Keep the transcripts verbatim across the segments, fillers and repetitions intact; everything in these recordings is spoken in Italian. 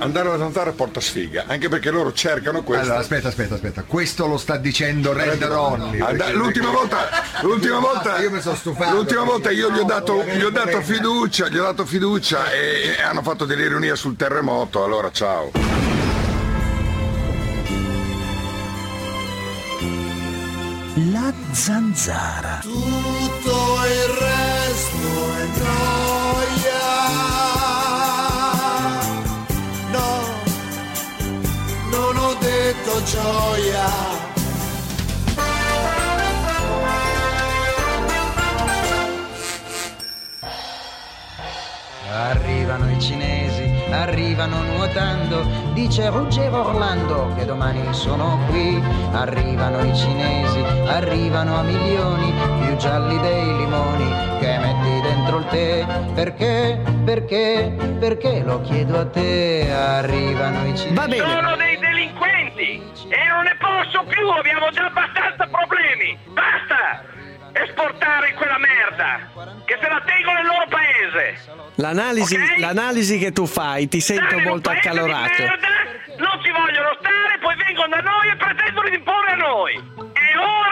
andare alla zanzara porta sfiga, anche perché loro cercano questo. Allora, aspetta, aspetta, aspetta. Questo lo sta dicendo Red Ronnie. And- l'ultima volta, l'ultima volta, io mi sono stufato. L'ultima volta io gli ho dato, gli ho dato fiducia, gli ho dato fiducia e, e hanno fatto dell'ironia sul terremoto. Allora, ciao. La zanzara. Tutto il resto è noia. No, non ho detto gioia. Arrivano i cinesi, arrivano nuotando, dice Ruggero Orlando che domani sono qui. Arrivano i cinesi, arrivano a milioni, più gialli dei limoni che metti dentro il tè. Perché, perché, perché lo chiedo a te. Arrivano i cinesi. Va bene. Sono dei delinquenti e non ne posso più, abbiamo già abbastanza problemi. Basta esportare quella merda, che se la tengono nel loro paese. L'analisi, Okay? l'analisi che tu fai, ti sento Stare in un molto paese di accalorato. merda, non ci vogliono stare, poi vengono da noi e pretendono di imporre a noi. È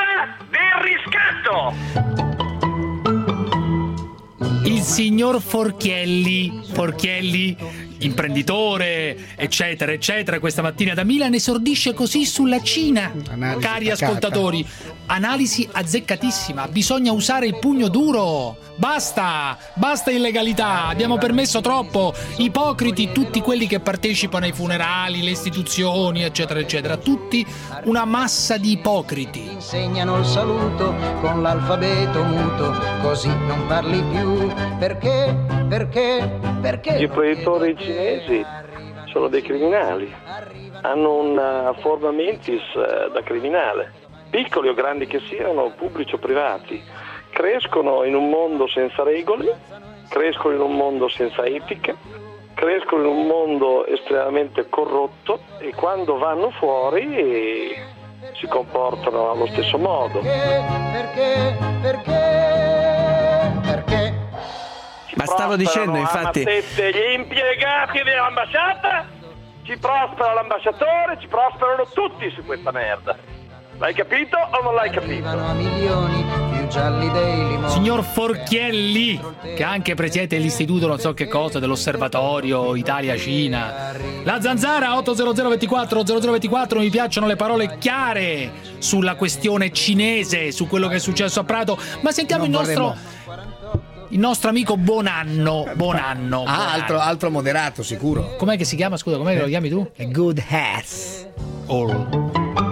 ora del riscatto. Il signor Forchielli, Forchielli, imprenditore, eccetera, eccetera, questa mattina da Milano esordisce così sulla Cina. Analisi Cari attaccata. ascoltatori, analisi azzeccatissima, bisogna usare il pugno duro. Basta, basta illegalità, abbiamo permesso troppo. Ipocriti tutti quelli che partecipano ai funerali, le istituzioni, eccetera, eccetera, tutti una massa di ipocriti. Insegnano il saluto con l'alfabeto muto, così non parli più. Perché, perché, perché? Gli imprenditori cinesi sono dei criminali, hanno una forma mentis eh, da criminale, piccoli o grandi che siano, pubblici o privati, crescono in un mondo senza regole, crescono in un mondo senza etica, crescono in un mondo estremamente corrotto e quando vanno fuori eh, si comportano allo stesso modo. Perché, perché, perché? Ma stavo dicendo, infatti, Gli impiegati dell'ambasciata, ci prospera l'ambasciatore, ci prosperano tutti su questa merda. L'hai capito o non l'hai capito? Arrivano a milioni, più gialli dei limoni. Signor Forchielli, che anche presiede l'istituto non so che cosa dell'osservatorio Italia-Cina. La zanzara otto zero zero ventiquattro zero zero ventiquattro, mi piacciono le parole chiare sulla questione cinese, su quello che è successo a Prato. Ma sentiamo Non il nostro vorremmo- il nostro amico Bonanno, Bonanno. Ah, Bonanno. altro, altro moderato, sicuro. Com'è che si chiama? Scusa, com'è che lo chiami tu? A good ass. All.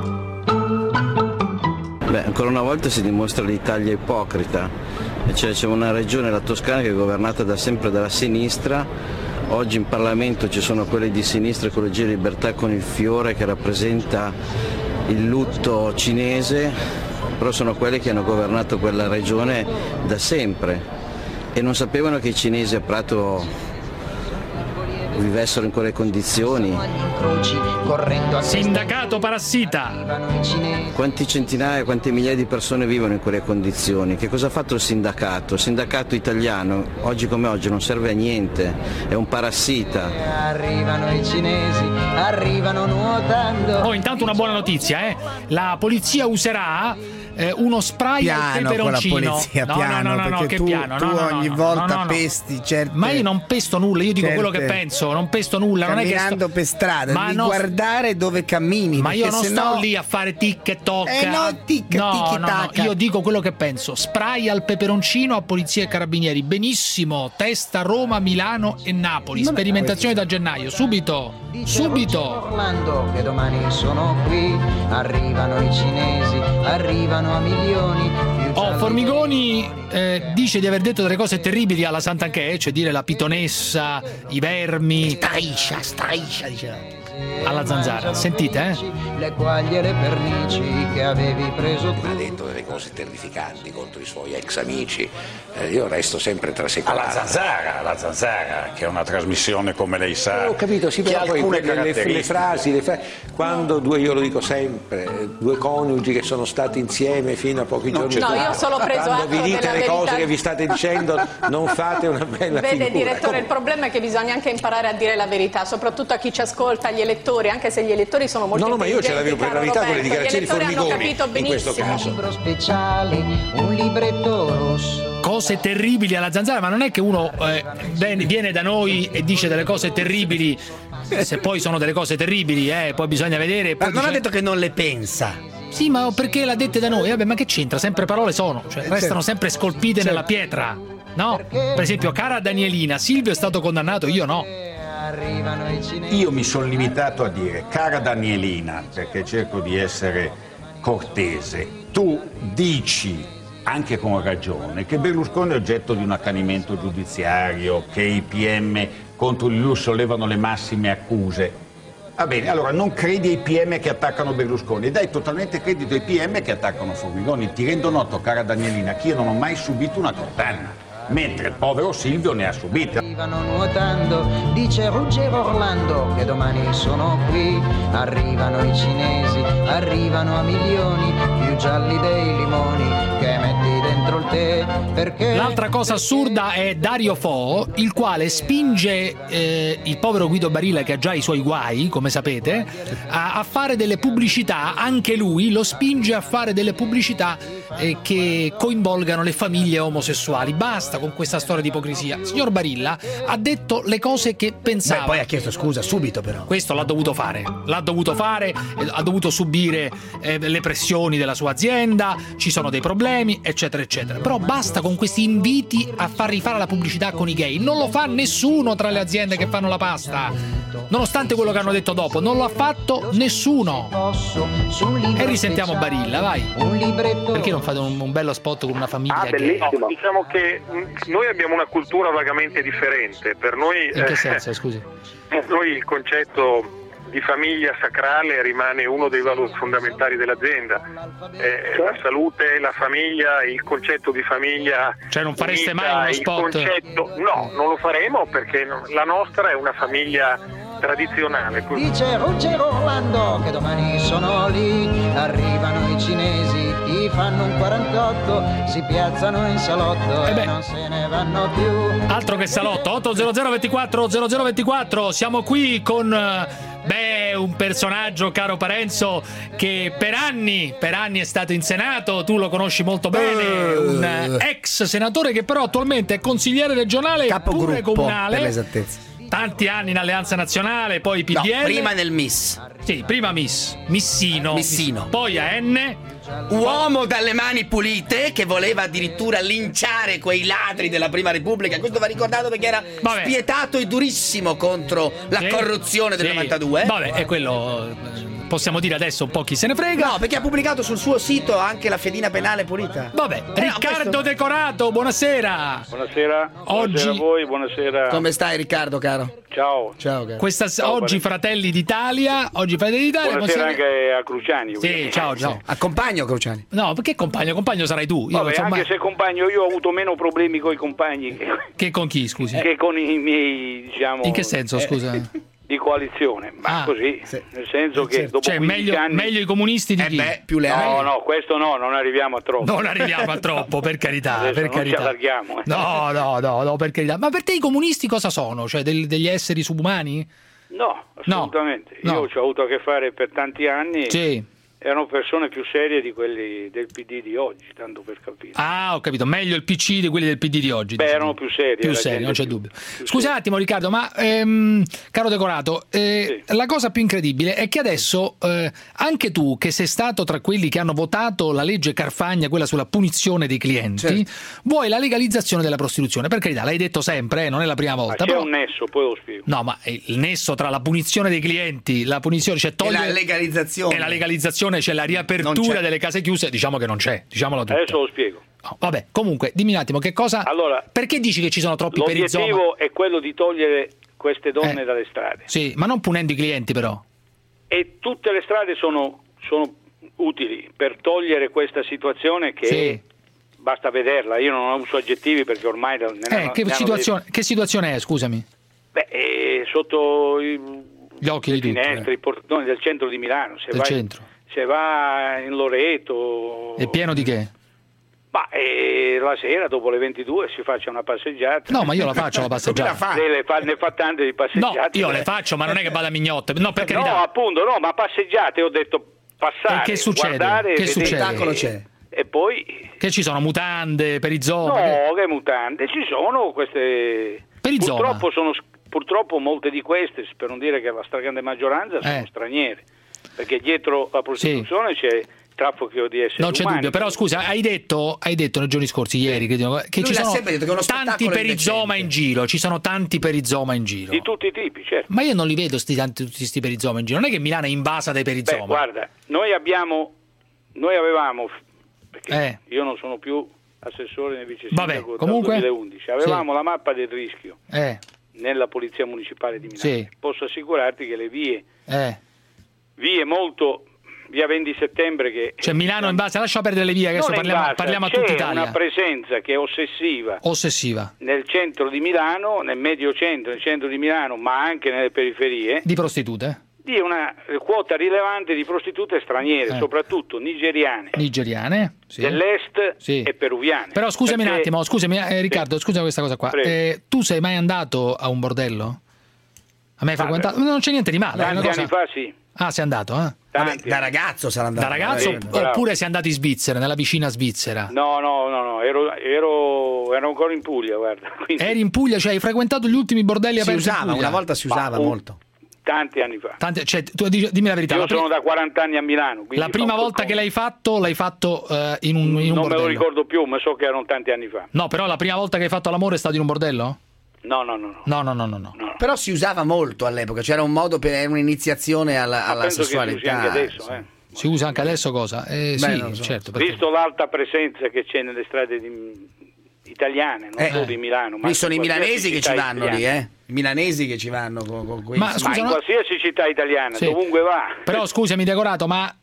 Beh, ancora una volta si dimostra l'Italia ipocrita. Cioè, c'è una regione, la Toscana, che è governata da sempre dalla sinistra. Oggi in Parlamento ci sono quelli di Sinistra Ecologia e Libertà con il fiore che rappresenta il lutto cinese, però sono quelli che hanno governato quella regione da sempre e non sapevano che i cinesi a Prato vivessero in quelle condizioni. Sindacato parassita. Quanti centinaia, quante migliaia di persone vivono in quelle condizioni? Che cosa ha fatto il sindacato? Il sindacato italiano, oggi come oggi, non serve a niente, è un parassita. Arrivano i cinesi, arrivano nuotando. Oh, intanto una buona notizia, eh. La polizia userà eh, uno spray al Piano con la peperoncino. polizia, no, piano, no, no, no, perché che tu, piano? tu no, no, ogni no, volta no, no, no. pesti certe... Ma io non pesto nulla, io dico certe- quello che penso, non pesto nulla. Non è che Camminando sto... per strada, Ma devi no, guardare dove cammini. Ma io perché non sennò- sto lì a fare tic e toc. Eh no, tic, no, tic e no, no, tac. io dico quello che penso. Spray al peperoncino a polizia e carabinieri. Benissimo. Testa Roma, Milano e Napoli. Sperimentazione da gennaio. Subito. Subito. Orlando che domani sono qui. Arrivano i cinesi, arrivano a milioni. Oh, Formigoni eh, dice di aver detto delle cose terribili alla Sant'Anché, cioè dire la pitonessa, i vermi. Striscia, striscia, dice. alla zanzara. Sentite, eh? Le quaglie e le pernici che avevi preso tu. Ha detto delle cose terrificanti contro i suoi ex amici. Eh, io resto sempre trasecolato. Alla zanzara, la zanzara, che è una trasmissione, come lei sa. Eh, ho capito, sì, però poi alcune le, le, le frasi, le fra... quando due, io lo dico sempre, due coniugi che sono stati insieme fino a pochi giorni fa. No, io ho solo preso quando atto vi dite della le verità. cose che vi state dicendo, non fate una bella Vede, figura. direttore, il problema è che bisogna anche imparare a dire la verità, soprattutto a chi ci ascolta, agli elettori, anche se gli elettori sono molto No, no, ma io ce intelligenti, l'avevo per la caro verità con le Roberto. dichiarazioni Gli elettori hanno Formigoni, capito in questo benissimo. caso. Un libro speciale, un libretto rosso. Cose terribili alla zanzara, ma non è che uno eh, viene da noi e dice delle cose terribili, se poi sono delle cose terribili, eh, poi bisogna vedere. Poi Ma non dice... ha detto che non le pensa. Sì, ma perché l'ha dette da noi? Vabbè, ma che c'entra? Sempre parole sono, cioè restano sempre scolpite nella pietra, no? Per esempio, cara Danielina, Silvio è stato condannato, io no. Io mi sono limitato a dire, cara Danielina, perché cerco di essere cortese, tu dici, anche con ragione, che Berlusconi è oggetto di un accanimento giudiziario, che i P M contro di lui sollevano le massime accuse. Va bene, allora non credi ai P M che attaccano Berlusconi e dai totalmente credito ai P M che attaccano Formigoni. Ti rendo noto, cara Danielina, che io non ho mai subito una condanna, mentre il povero Silvio ne ha subite. Arrivano nuotando, dice Ruggero Orlando, che domani sono qui. Arrivano i cinesi, arrivano a milioni, più gialli dei limoni che metti dentro il tè, perché... L'altra cosa assurda è Dario Fo, il quale spinge eh, il povero Guido Barilla, che ha già i suoi guai, come sapete, a, a fare delle pubblicità, anche lui lo spinge a fare delle pubblicità eh, che coinvolgano le famiglie omosessuali. Basta con questa storia di ipocrisia. Il signor Barilla ha detto le cose che pensava. Beh, poi ha chiesto scusa subito, però. Questo l'ha dovuto fare, l'ha dovuto fare, eh, ha dovuto subire eh, le pressioni della sua azienda, ci sono dei problemi, eccetera, eccetera. Però basta con questi inviti a far rifare la pubblicità con i gay. Non lo fa nessuno tra le aziende che fanno la pasta. Nonostante quello che hanno detto dopo, non lo ha fatto nessuno. E risentiamo Barilla, vai. Perché non fate un, un bello spot con una famiglia ah, gay? No, diciamo che mh, noi abbiamo una cultura vagamente differente. Per noi, In che eh, senso, scusi? Noi il concetto di famiglia sacrale rimane uno dei valori fondamentali dell'azienda. Eh, la salute, la famiglia, il concetto di famiglia. Cioè non fareste unita, mai uno il spot? Concetto, no, non lo faremo perché la nostra è una famiglia tradizionale. Dice Ruggero Orlando che domani sono lì, arrivano i cinesi, ti fanno un quarantotto, si piazzano in salotto e, Eh e non se ne vanno più. Altro che salotto. Otto zero zero ventiquattro zero zero ventiquattro. Siamo qui con beh, un personaggio, caro Parenzo, che per anni, per anni è stato in Senato, tu lo conosci molto bene, un ex senatore che però attualmente è consigliere regionale e pure comunale. Per l'esattezza. Tanti anni in Alleanza Nazionale, poi P D L. No, prima nel Miss. Sì, prima Miss. Missino. Missino. Poi A N. Uomo dalle mani pulite che voleva addirittura linciare quei ladri della Prima Repubblica. Questo va ricordato perché era Vabbè. spietato e durissimo contro la Sì, corruzione del sì. novantadue. Vabbè, è quello. eh, Possiamo dire adesso un po' chi se ne frega. No, perché ha pubblicato sul suo sito anche la fedina penale pulita. Vabbè, Eh, no, Riccardo questo- Decorato, buonasera. Buonasera, Oggi- buonasera a voi, buonasera. Come stai, Riccardo, caro? Ciao. Ciao, caro. Questa, Ciao, oggi Parenzo. Fratelli d'Italia, oggi Fratelli d'Italia. Buonasera consigliere- anche a Cruciani. Sì, ovviamente. ciao, ciao. Accompagno Cruciani. No, perché compagno? Compagno sarai tu. Io Vabbè, non so anche mai- se compagno, io ho avuto meno problemi con i compagni che, Che con chi, scusi? che con i miei, diciamo... In che senso, eh, scusa? di coalizione, ma Ah, così, sì. nel senso che Certo. dopo Cioè, quindici meglio, anni... meglio i comunisti di Eh chi? beh, più leali. No, no, questo no, non arriviamo a troppo. Non arriviamo a troppo, per carità, Adesso per non carità. ci allarghiamo. eh. No, no, no, no, per carità. Ma per te i comunisti cosa sono? Cioè del- degli esseri subumani? No, assolutamente. No, no. Io ci ho avuto a che fare per tanti anni. Sì. Erano persone più serie di quelli del P D di oggi, tanto per capire. Ah, ho capito, meglio il P C di quelli del P D di oggi. Beh, dici erano tu. più seri. Più la seri, gente non c'è più- dubbio. più Scusa un seria. attimo Riccardo, ma ehm, caro Decorato, eh, la cosa più incredibile è che adesso eh, anche tu, che sei stato tra quelli che hanno votato la legge Carfagna, quella sulla punizione dei clienti, vuoi la legalizzazione della prostituzione. Per carità, l'hai detto sempre, eh, non è la prima Ma volta. c'è Però... un nesso, poi lo spiego. No, ma il nesso tra la punizione dei clienti, la punizione, cioè E togliere... la legalizzazione. E la legalizzazione, cioè la Non riapertura c'è. delle case chiuse, diciamo che non c'è, diciamolo tutta. Adesso lo spiego. No, vabbè, comunque, dimmi un attimo che cosa. Allora, perché dici che ci sono troppi perizoma? L'obiettivo è quello di togliere queste donne Eh. dalle strade. Sì, ma non punendo i clienti però. E tutte le strade sono, sono utili per togliere questa situazione che Sì. basta vederla. Io non uso aggettivi perché ormai ne Eh, hanno- che, ne hanno situazione, che situazione è, scusami? Beh, eh, sotto i, Gli occhi le di tutti. finestre, eh. i portoni del centro di Milano. Se Del vai, centro. se va in Loreto, È pieno di che? ma eh, la sera dopo le ventidue si faccia una passeggiata. No, ma io la faccio la passeggiata. Lei le fa, ne fa tante di No, passeggiate. io le faccio, ma non è che vada a mignotte. No, per carità. No, appunto, no, ma passeggiate, ho detto passare, E che succede? guardare, Che vedere. succede? c'è. E poi Che ci sono mutande, perizoma? no, che mutande, ci sono queste. Perizoma. Purtroppo sono purtroppo molte di queste, per non dire che la stragrande maggioranza sono Eh. straniere, perché dietro la prostituzione c'è traffico di esseri Non c'è umani. dubbio, però scusa, hai detto, hai detto nei giorni scorsi, ieri, credo, che Lui ci l'ha sono sempre detto che è uno tanti spettacolo perizoma in giro, ci sono tanti perizoma in giro. Di tutti i tipi, certo. Ma io non li vedo sti, tanti, tutti questi perizoma in giro, non è che Milano è invasa dai Beh, perizoma. guarda, noi abbiamo noi avevamo perché Eh. io non sono più assessore né vice Vabbè, sindaco dal comunque- duemilaundici, avevamo la mappa del rischio Eh, nella polizia municipale di Milano. sì, Posso assicurarti che le vie eh. vie molto via venti settembre che Cioè Milano in base, lascia perdere le vie, che adesso non è parliamo, invasa, parliamo a c'è tutta Italia. una presenza che è ossessiva Ossessiva. nel centro di Milano, nel medio centro, nel centro di Milano, ma anche nelle periferie, Di prostitute? di una quota rilevante di prostitute straniere, Eh. soprattutto nigeriane, Nigeriane? Sì. dell'est Sì. e peruviane. Però scusami un Perché- attimo, scusami eh, Riccardo, scusa questa cosa qua. Prego. Eh, tu sei mai andato a un bordello? A me hai frequentato? Non c'è niente di male. è Tanti una cosa- anni fa sì. Ah, sei andato, eh? Tanti Da anni. ragazzo sarà andato. Da ragazzo Eh, bravo. oppure sei andato in Svizzera, nella vicina Svizzera? No, no, no, no, ero, ero, ero ancora in Puglia, guarda. Quindi, Eri in Puglia, cioè hai frequentato gli ultimi bordelli Si aperti in usava, Puglia? una volta si usava Ma, uh, molto. tanti anni fa. Tanti- cioè, tu di- dimmi la verità. Io La, pri- sono da quaranta anni a Milano. quindi la prima fa un po' volta di- che l'hai fatto, l'hai fatto eh, in un, in un Non me bordello? lo ricordo più, ma so che erano tanti anni fa. No, però la prima volta che hai fatto l'amore è stato in un bordello? No, no, no, no. No, no, no, no. no. no. Però si usava molto all'epoca, c'era un modo per era un'iniziazione alla, alla Penso che si usi sessualità. anche adesso, eh. Si usa anche adesso cosa? Eh, Beh, sì, non lo so. certo. Perché... Visto l'alta presenza che c'è nelle strade di- italiane, non Eh. solo di Milano, ma Lì sono i in qualsiasi milanesi che ci città vanno lì, italiana. eh? I milanesi che ci vanno con, con quei... Ma Ma scusa, in no- qualsiasi città italiana, Sì. dovunque va. Però scusami Decorato, ma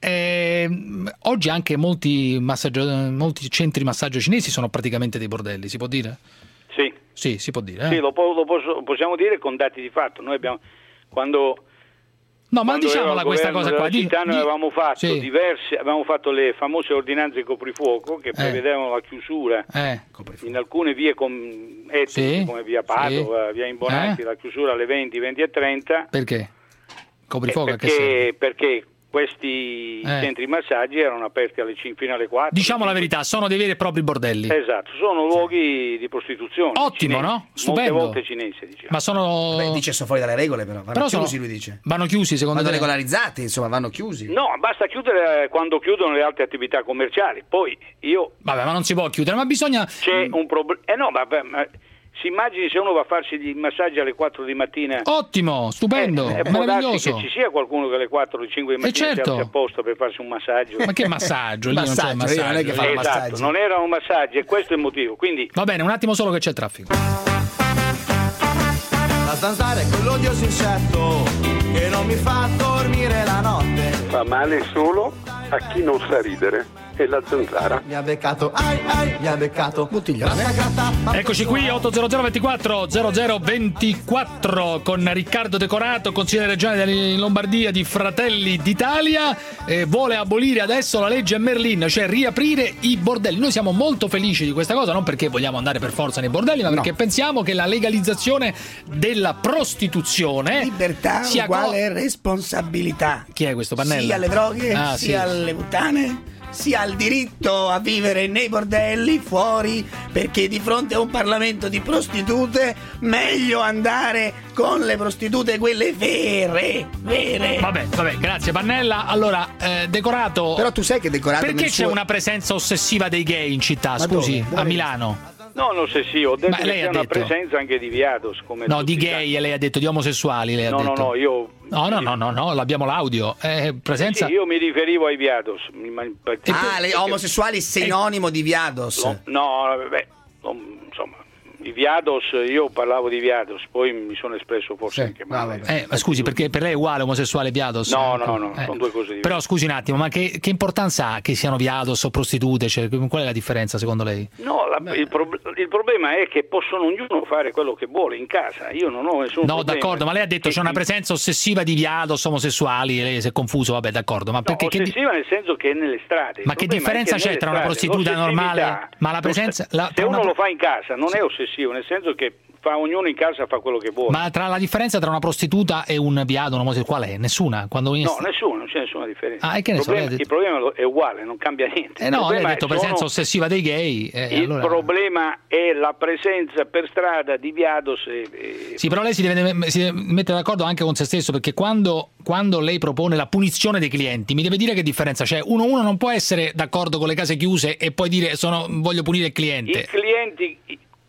ehm, oggi anche molti, massaggio- molti centri massaggio cinesi sono praticamente dei bordelli, si può dire? Sì, Sì, si può dire. eh? sì lo, po- lo posso- possiamo dire con dati di fatto. Noi abbiamo, quando No, ma quando ero diciamola al questa governo cosa qua. della di- città noi di- avevamo fatto sì. diverse, avevamo fatto le famose ordinanze coprifuoco che prevedevano la chiusura Eh, in alcune vie com- etniche Sì, come via Padova, via Imbonati, Eh. la chiusura alle venti, venti e trenta. perché? Coprifuoco Eh, a che serve? perché, perché questi Eh. centri massaggi erano aperti alle cinque fino alle quattro. Diciamo la verità, sono dei veri e propri bordelli. Esatto, sono luoghi di prostituzione. Ottimo, cinesi, no? Stupendo. Molte volte cinese, diciamo. Ma sono... Beh, dice sono fuori dalle regole però, vanno Però chiusi sono- lui dice. Vanno chiusi secondo Vanno te? regolarizzati, insomma, vanno chiusi. No, basta chiudere quando chiudono le altre attività commerciali. Poi io Vabbè, ma non si può chiudere, ma bisogna... c'è un problema. Eh no, ma, ma si immagini se uno va a farsi i massaggi alle quattro di mattina. Ottimo, stupendo, Eh, può darsi meraviglioso. che ci sia qualcuno che alle quattro o cinque di mattina certo. si alzi apposta per farsi un massaggio. Ma che massaggio? Lì non c'è Massaggio, massaggio. io non è che fa lì- un Esatto, massaggi. non erano massaggi e questo è il motivo. Quindi Va bene, un attimo solo che c'è il traffico. La zanzara è quell'odioso insetto che non mi fa dormire la notte. Fa male solo a chi non sa ridere. E la zanzara. Mi ha beccato, ai ai, mi ha beccato. Bottiglione. Eccoci qui, otto zero zero ventiquattro zero zero ventiquattro con Riccardo Decorato, consigliere regionale in Lombardia di Fratelli d'Italia. Eh, vuole abolire adesso la legge Merlin, cioè riaprire i bordelli. Noi siamo molto felici di questa cosa, non perché vogliamo andare per forza nei bordelli, ma perché pensiamo che la legalizzazione della prostituzione Libertà sia co- uguale responsabilità. Chi è questo Pannella? Sia alle droghe, Ah, sia sì. alle puttane, sia al diritto a vivere nei bordelli, fuori, perché di fronte a un Parlamento di prostitute meglio andare con le prostitute quelle vere, vere. Vabbè, vabbè, grazie Pannella. Allora, eh, Decorato. Però tu sai che Decorato Perché nel c'è suo- una presenza ossessiva dei gay in città? Ma Scusi, dove? Dove? a Milano. no, non so sì, ho detto Ma che lei c'è ha una detto- presenza anche di viados come No, tutti di i gay lei ha detto, di omosessuali lei ha No, no, detto. no, io No, no, no, no, no, l'abbiamo l'audio. Eh, presenza Sì, io mi riferivo ai viados. mi- ma- Ah, le omosessuali sinonimo di viados. Lo- no, beh, lo- insomma, di Viados, io parlavo di Viados, poi mi sono espresso forse Sì. anche male. Eh, ma scusi, perché per lei è uguale omosessuale Viados? No, no, no, Eh. sono due cose diverse. Però scusi un attimo, ma che, che importanza ha che siano Viados o prostitute? Cioè, qual è la differenza secondo lei? No, la- il, prob- il problema è che possono ognuno fare quello che vuole in casa, io non ho nessun No, problema. d'accordo, ma lei ha detto c'è una presenza ossessiva di Viados omosessuali, lei si è confuso, vabbè, d'accordo, ma No, perché che di- ossessiva nel senso che è nelle strade. ma Il che problema è differenza che c'è nelle tra una strade prostituta normale? l'ossessività- Ma la presenza la- Se tra uno una- lo fa in casa non è ossessivo, nel senso che fa ognuno in casa fa quello che vuole. Ma tra la differenza tra una prostituta e un viado, un omosessuale, qual è? Nessuna? Quando No, nessuno, non c'è nessuna differenza. Ah, e che ne il, so, problema, lei ha il problema lo- è uguale, non cambia niente. Eh Il no, lei ha problema detto è- presenza sono- ossessiva dei gay. eh, Il allora- problema è la presenza per strada di Viados e, e- Sì, però lei si deve, si deve mettere d'accordo anche con se stesso, perché quando, quando lei propone la punizione dei clienti, mi deve dire che differenza c'è. Uno, uno non può essere d'accordo con le case chiuse e poi dire sono, voglio punire il cliente. i clienti,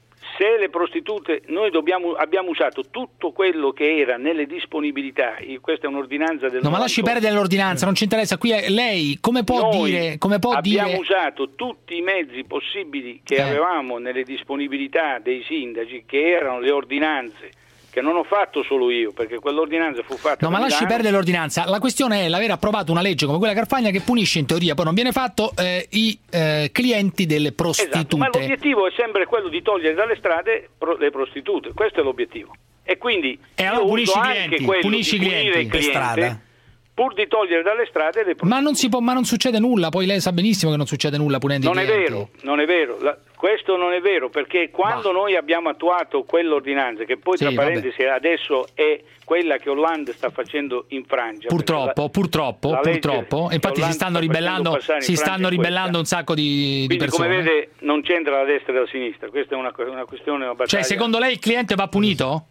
se le prostitute, noi dobbiamo, abbiamo usato tutto quello che era nelle disponibilità, io- questa è un'ordinanza del No, ma lasci novantotto. perdere l'ordinanza, non ci interessa. Qui è lei come può Noi dire, come può abbiamo dire usato tutti i mezzi possibili che Eh. avevamo nelle disponibilità dei sindaci, che erano le ordinanze, che non ho fatto solo io, perché quell'ordinanza fu fatta No, ma da lasci Milano. perdere l'ordinanza. La questione è l'aver approvato una legge come quella Carfagna che punisce in teoria, poi non viene fatto, eh, i eh, clienti delle prostitute. Esatto, ma l'obiettivo è sempre quello di togliere dalle strade pro- le prostitute, questo è l'obiettivo. E quindi E allora io punisci uso i anche clienti, quello punisci di i punire clienti. il Per cliente, strada. pur di togliere dalle strade le prostitute. Ma non si può, ma non succede nulla, poi lei sa benissimo che non succede nulla punendo Non i è clienti. vero, non è vero. La- questo non è vero, perché quando noi abbiamo attuato quell'ordinanza, che poi Sì, tra vabbè. parentesi adesso è quella che Hollande sta facendo in Francia. Purtroppo, perché la- purtroppo, la legge purtroppo. che Infatti si Hollande stanno sta facendo ribellando, passare in si Francia stanno è questa. ribellando un sacco di, di Quindi, persone. come vede, non c'entra la destra e la sinistra, questa è una, una questione, una battaglia. Cioè, secondo lei il cliente va punito?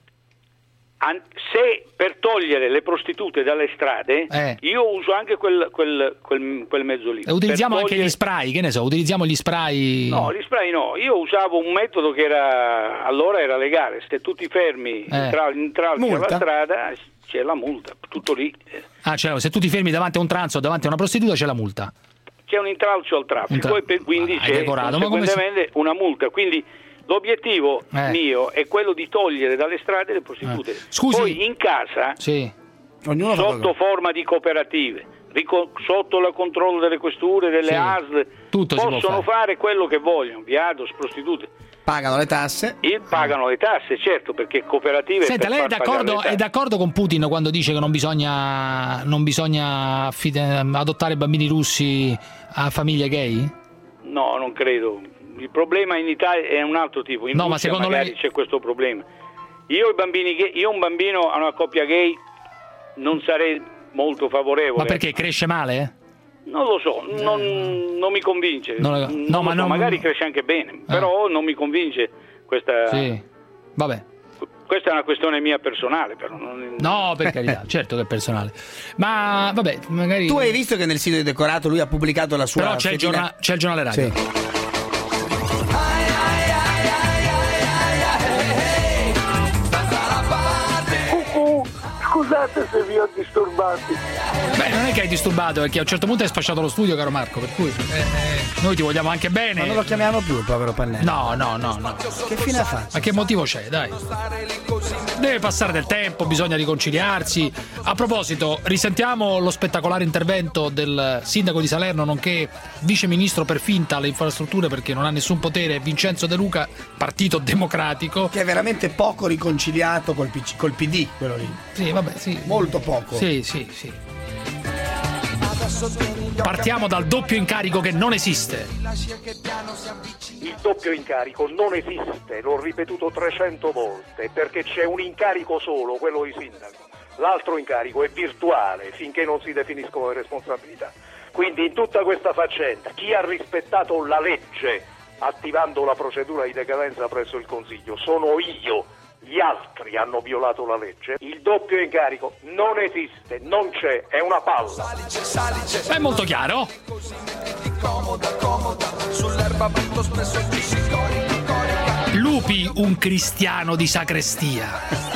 An- se per togliere le prostitute dalle strade, Eh. io uso anche quel, quel, quel, quel mezzo lì. E utilizziamo Per anche togliere- gli spray, che ne so, utilizziamo gli spray. No, gli spray no, io usavo un metodo che era allora era legale, se tutti fermi Eh. intra- intralci alla Multa? strada c'è la multa, tutto lì. Ah, cioè, se tu ti fermi davanti a un transo o davanti a una prostituta c'è la multa. C'è un intralcio al traffico Un tra- e per- quindi Ah, hai c'è decorato, ma come si- conseguentemente una multa. Quindi l'obiettivo Eh. mio è quello di togliere dalle strade le prostitute. Scusi. Poi in casa, Sì. sotto forma di cooperative, rico- sotto il controllo delle questure, delle Sì. A S L, Tutto si può possono fare quello che vogliono, viados, prostitute. Pagano le tasse. Il- pagano le tasse, certo, perché cooperative. Senta, per lei è far pagare d'accordo, le tasse. è d'accordo con Putin quando dice che non bisogna, non bisogna affide- adottare bambini russi a famiglie gay? No, non credo. Il problema in Italia è un altro tipo. In No, ma Russia secondo magari lei- c'è questo problema. Io i bambini gay, io un bambino a una coppia gay non sarei molto favorevole. Ma perché cresce male? Non lo so, non, non mi convince. Non lo- Non no, lo ma so, non- magari cresce anche bene, però non mi convince questa. Sì. Vabbè. Questa è una questione mia personale, però. Non... No, per carità, certo che è personale. Ma vabbè, magari. Tu hai visto che nel sito di Decorato lui ha pubblicato la sua Però c'è il, fedina- giorna- c'è il giornale radio. Sì. Cucù, scusate se vi ho disturbati. Beh, non è che hai disturbato, perché a un certo punto hai spacciato lo studio, caro Marco, per cui eh, eh, noi ti vogliamo anche bene. Ma non lo chiamiamo più il povero Pannelli. No, no, no, no. Che fine ha fatto? Ma che motivo c'è, dai? Deve passare del tempo, bisogna riconciliarsi. A proposito, risentiamo lo spettacolare intervento del sindaco di Salerno, nonché vice ministro per finta alle infrastrutture, perché non ha nessun potere, Vincenzo De Luca, Partito Democratico. Che è veramente poco riconciliato col, P C col P D, quello lì. Sì, vabbè, sì. Molto poco. Sì, sì, sì. Partiamo dal doppio incarico che non esiste. Il doppio incarico non esiste, l'ho ripetuto trecento volte, perché c'è un incarico solo, quello di sindaco. L'altro incarico è virtuale finché non si definiscono le responsabilità. Quindi in tutta questa faccenda chi ha rispettato la legge attivando la procedura di decadenza presso il Consiglio sono io. Gli altri hanno violato la legge. Il doppio incarico non esiste, non c'è, è una palla. È molto chiaro. Lupi, un cristiano di sacrestia.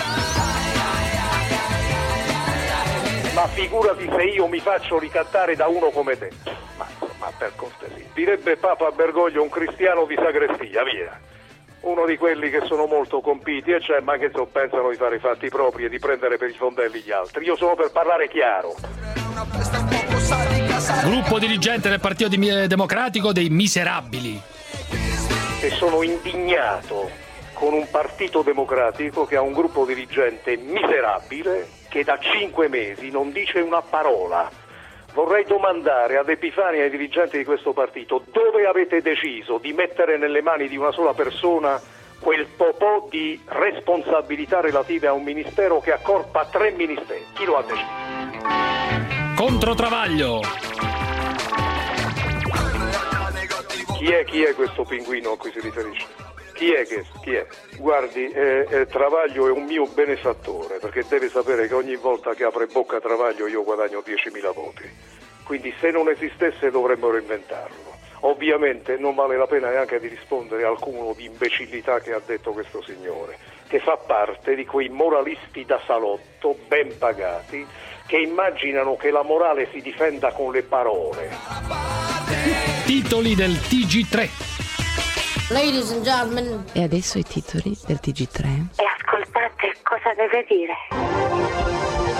Ma figurati se io mi faccio ricattare da uno come te. Ma, ma per cortesia. Direbbe Papa Bergoglio, un cristiano di sagrestia, via. uno di quelli che sono molto compiti e c'è, ma che so, pensano di fare i fatti propri e di prendere per i fondelli gli altri. Io sono per parlare chiaro. Gruppo dirigente del Partito Democratico dei miserabili. E sono indignato con un partito democratico che ha un gruppo dirigente miserabile che da cinque mesi non dice una parola. Vorrei domandare ad Epifani e ai dirigenti di questo partito dove avete deciso di mettere nelle mani di una sola persona quel popò di responsabilità relative a un ministero che accorpa tre ministeri. Chi lo ha deciso? Contro Travaglio. Chi è, chi è questo pinguino a cui si riferisce? Chi è che? Chi è? Guardi, eh, eh, Travaglio è un mio benefattore, perché deve sapere che ogni volta che apre bocca Travaglio io guadagno diecimila voti. Quindi se non esistesse dovremmo reinventarlo. Ovviamente non vale la pena neanche di rispondere a alcuno di imbecillità che ha detto questo signore, che fa parte di quei moralisti da salotto ben pagati che immaginano che la morale si difenda con le parole. Titoli del T G tre. Ladies and gentlemen. E adesso i titoli del T G tre. E ascoltate cosa deve dire.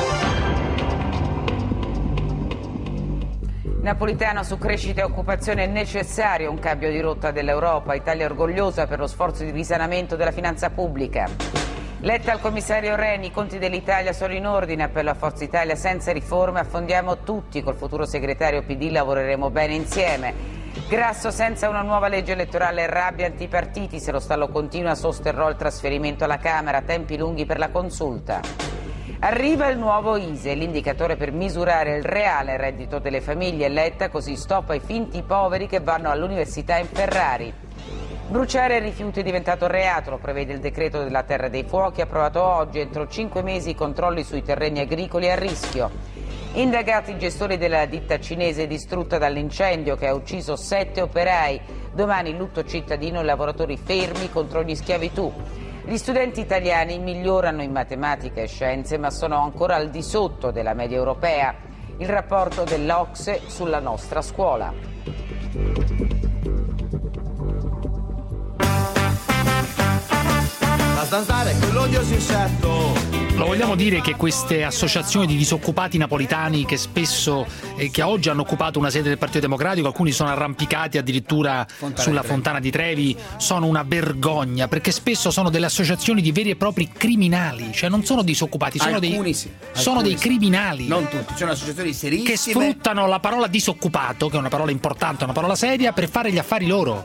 Napolitano su crescita e occupazione è necessario un cambio di rotta dell'Europa. Italia orgogliosa per lo sforzo di risanamento della finanza pubblica. Letta al commissario Reni, i conti dell'Italia sono in ordine, appello a Forza Italia, senza riforme affondiamo tutti, col futuro segretario P D lavoreremo bene insieme. Grasso, senza una nuova legge elettorale rabbia antipartiti, se lo stallo continua sosterrò il trasferimento alla Camera, tempi lunghi per la consulta. Arriva il nuovo I S E, l'indicatore per misurare il reale reddito delle famiglie. Letta, così stop ai finti poveri che vanno all'università in Ferrari. Bruciare rifiuti è diventato reato, lo prevede il decreto della Terra dei Fuochi, approvato oggi. Entro cinque mesi i controlli sui terreni agricoli a rischio. Indagati i gestori della ditta cinese distrutta dall'incendio che ha ucciso sette operai. Domani lutto cittadino e lavoratori fermi contro gli schiavitù. Gli studenti italiani migliorano in matematica e scienze, ma sono ancora al di sotto della media europea. Il rapporto dell'O C S E sulla nostra scuola. La zanzara è quell'odioso insetto. Lo vogliamo dire che queste associazioni di disoccupati napolitani che spesso eh, che oggi hanno occupato una sede del Partito Democratico, alcuni sono arrampicati addirittura Fontana sulla Fontana di Trevi, sono una vergogna, perché spesso sono delle associazioni di veri e propri criminali, cioè non sono disoccupati, sono alcuni dei sì, sono alcuni dei criminali. Sì. Non tutti, sono associazioni serissime che sfruttano la parola disoccupato, che è una parola importante, una parola seria, per fare gli affari loro.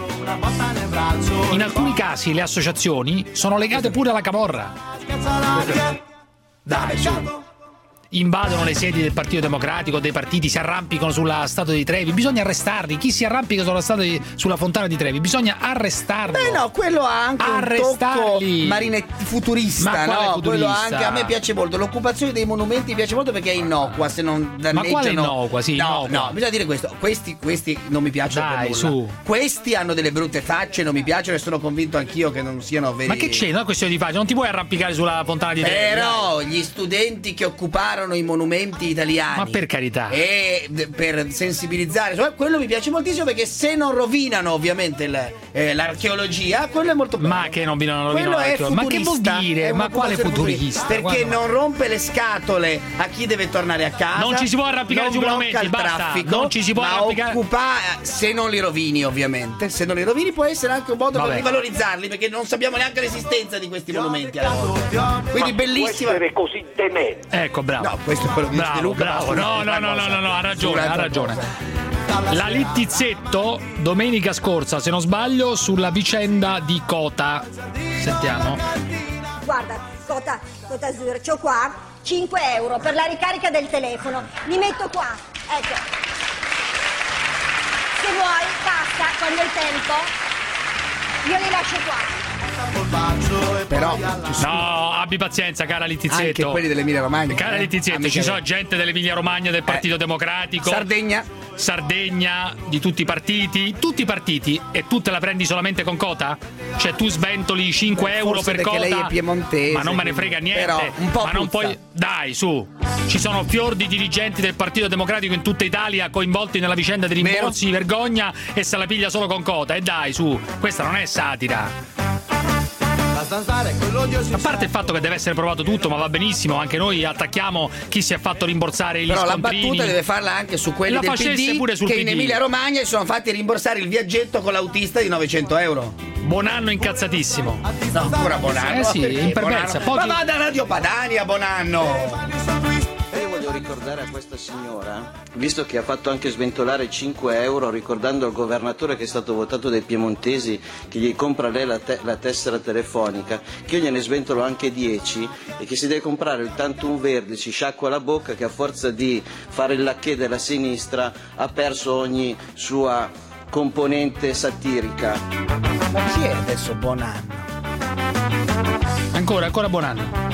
In alcuni casi le associazioni sono legate pure alla camorra. Dai, su. Invadono le sedi del Partito Democratico, dei partiti, si arrampicano sulla Statua di Trevi. Bisogna arrestarli. Chi si arrampica sulla Statua di, sulla Fontana di Trevi bisogna arrestarlo. Beh no, quello ha anche Arrestarli. un tocco marinetti futurista, Ma no? futurista? Quello anche a me piace molto. L'occupazione dei monumenti piace molto perché è innocua, se non danneggiano. Ma quale innocua? Sì, no, innocua. no, bisogna dire questo. Questi, questi non mi piacciono Dai, per nulla. su. Questi hanno delle brutte facce, non mi piacciono e sono convinto anch'io che non siano veri. Ma che c'è? Non è una questione di faccia, non ti puoi arrampicare sulla Fontana di Trevi. Però gli studenti che occuparono i monumenti italiani, ma per carità, e per sensibilizzare, cioè, quello mi piace moltissimo perché se non rovinano ovviamente il, eh, l'archeologia, quello è molto bello. Ma che non rovinano quello è l'archeologia? Ma che vuol dire? Ma quale futurista? Perché Guarda. non rompe le scatole a chi deve tornare a casa. Non ci si può arrampicare sui monumenti, il basta. traffico, Non ci si può ma arrampicare. occupa, se non li rovini ovviamente, se non li rovini può essere anche un modo Vabbè. per rivalorizzarli, perché non sappiamo neanche l'esistenza di questi monumenti alla volta. Quindi bellissima. Essere così demente. Ecco, bravo. No, questo è quello che dice bravo, Luca. bravo. No, no, no, no, no, no, ha ragione, ha ragione. La Littizzetto domenica scorsa, se non sbaglio, sulla vicenda di Cota. Sentiamo. Guarda, Cota, Cota Azzurra, c'ho qua cinque euro per la ricarica del telefono. Li metto qua, ecco. Se vuoi, passa quando è il tempo. Io li lascio qua. Però no, abbi pazienza, cara Littizzetto. Anche quelli dell'Emilia Romagna. Cara eh? Littizzetto, Amica ci sono mia. gente dell'Emilia Romagna, del Partito Eh. Democratico, Sardegna. Sardegna, di tutti i partiti, tutti i partiti, e tu te la prendi solamente con Cota? Cioè tu sventoli cinque euro Forse per perché Cota? lei è piemontese, ma non me ne quindi- frega niente. però un po' ma non puzza. puoi. Dai, su. Ci sono fior di dirigenti del Partito Democratico in tutta Italia coinvolti nella vicenda dei rimborsi di vergogna e se la piglia solo con Cota. E dai, su, questa non è satira. zanzara è quell'odio A parte il fatto che deve essere provato tutto, ma va benissimo, anche noi attacchiamo chi si è fatto rimborsare gli Però scontrini. la battuta deve farla anche su quelli La del P facesse D pure sul che P D. in Emilia Romagna si sono fatti rimborsare il viaggetto con l'autista di novecento euro. Bonanno incazzatissimo. No, ancora Bonanno. Eh sì, Perché imperversa. Bonanno? Pochi- Ma vada a Radio Padania, Bonanno. Io voglio ricordare a questa signora, visto che ha fatto anche sventolare cinque euro ricordando al governatore che è stato votato dai piemontesi che gli compra lei la, te- la tessera telefonica, che io gliene sventolo anche dieci e che si deve comprare il Tantum Verde, si sciacqua la bocca, che a forza di fare il lacchè della sinistra ha perso ogni sua componente satirica. Ma chi è adesso Bonanno? Ancora, ancora Bonanno.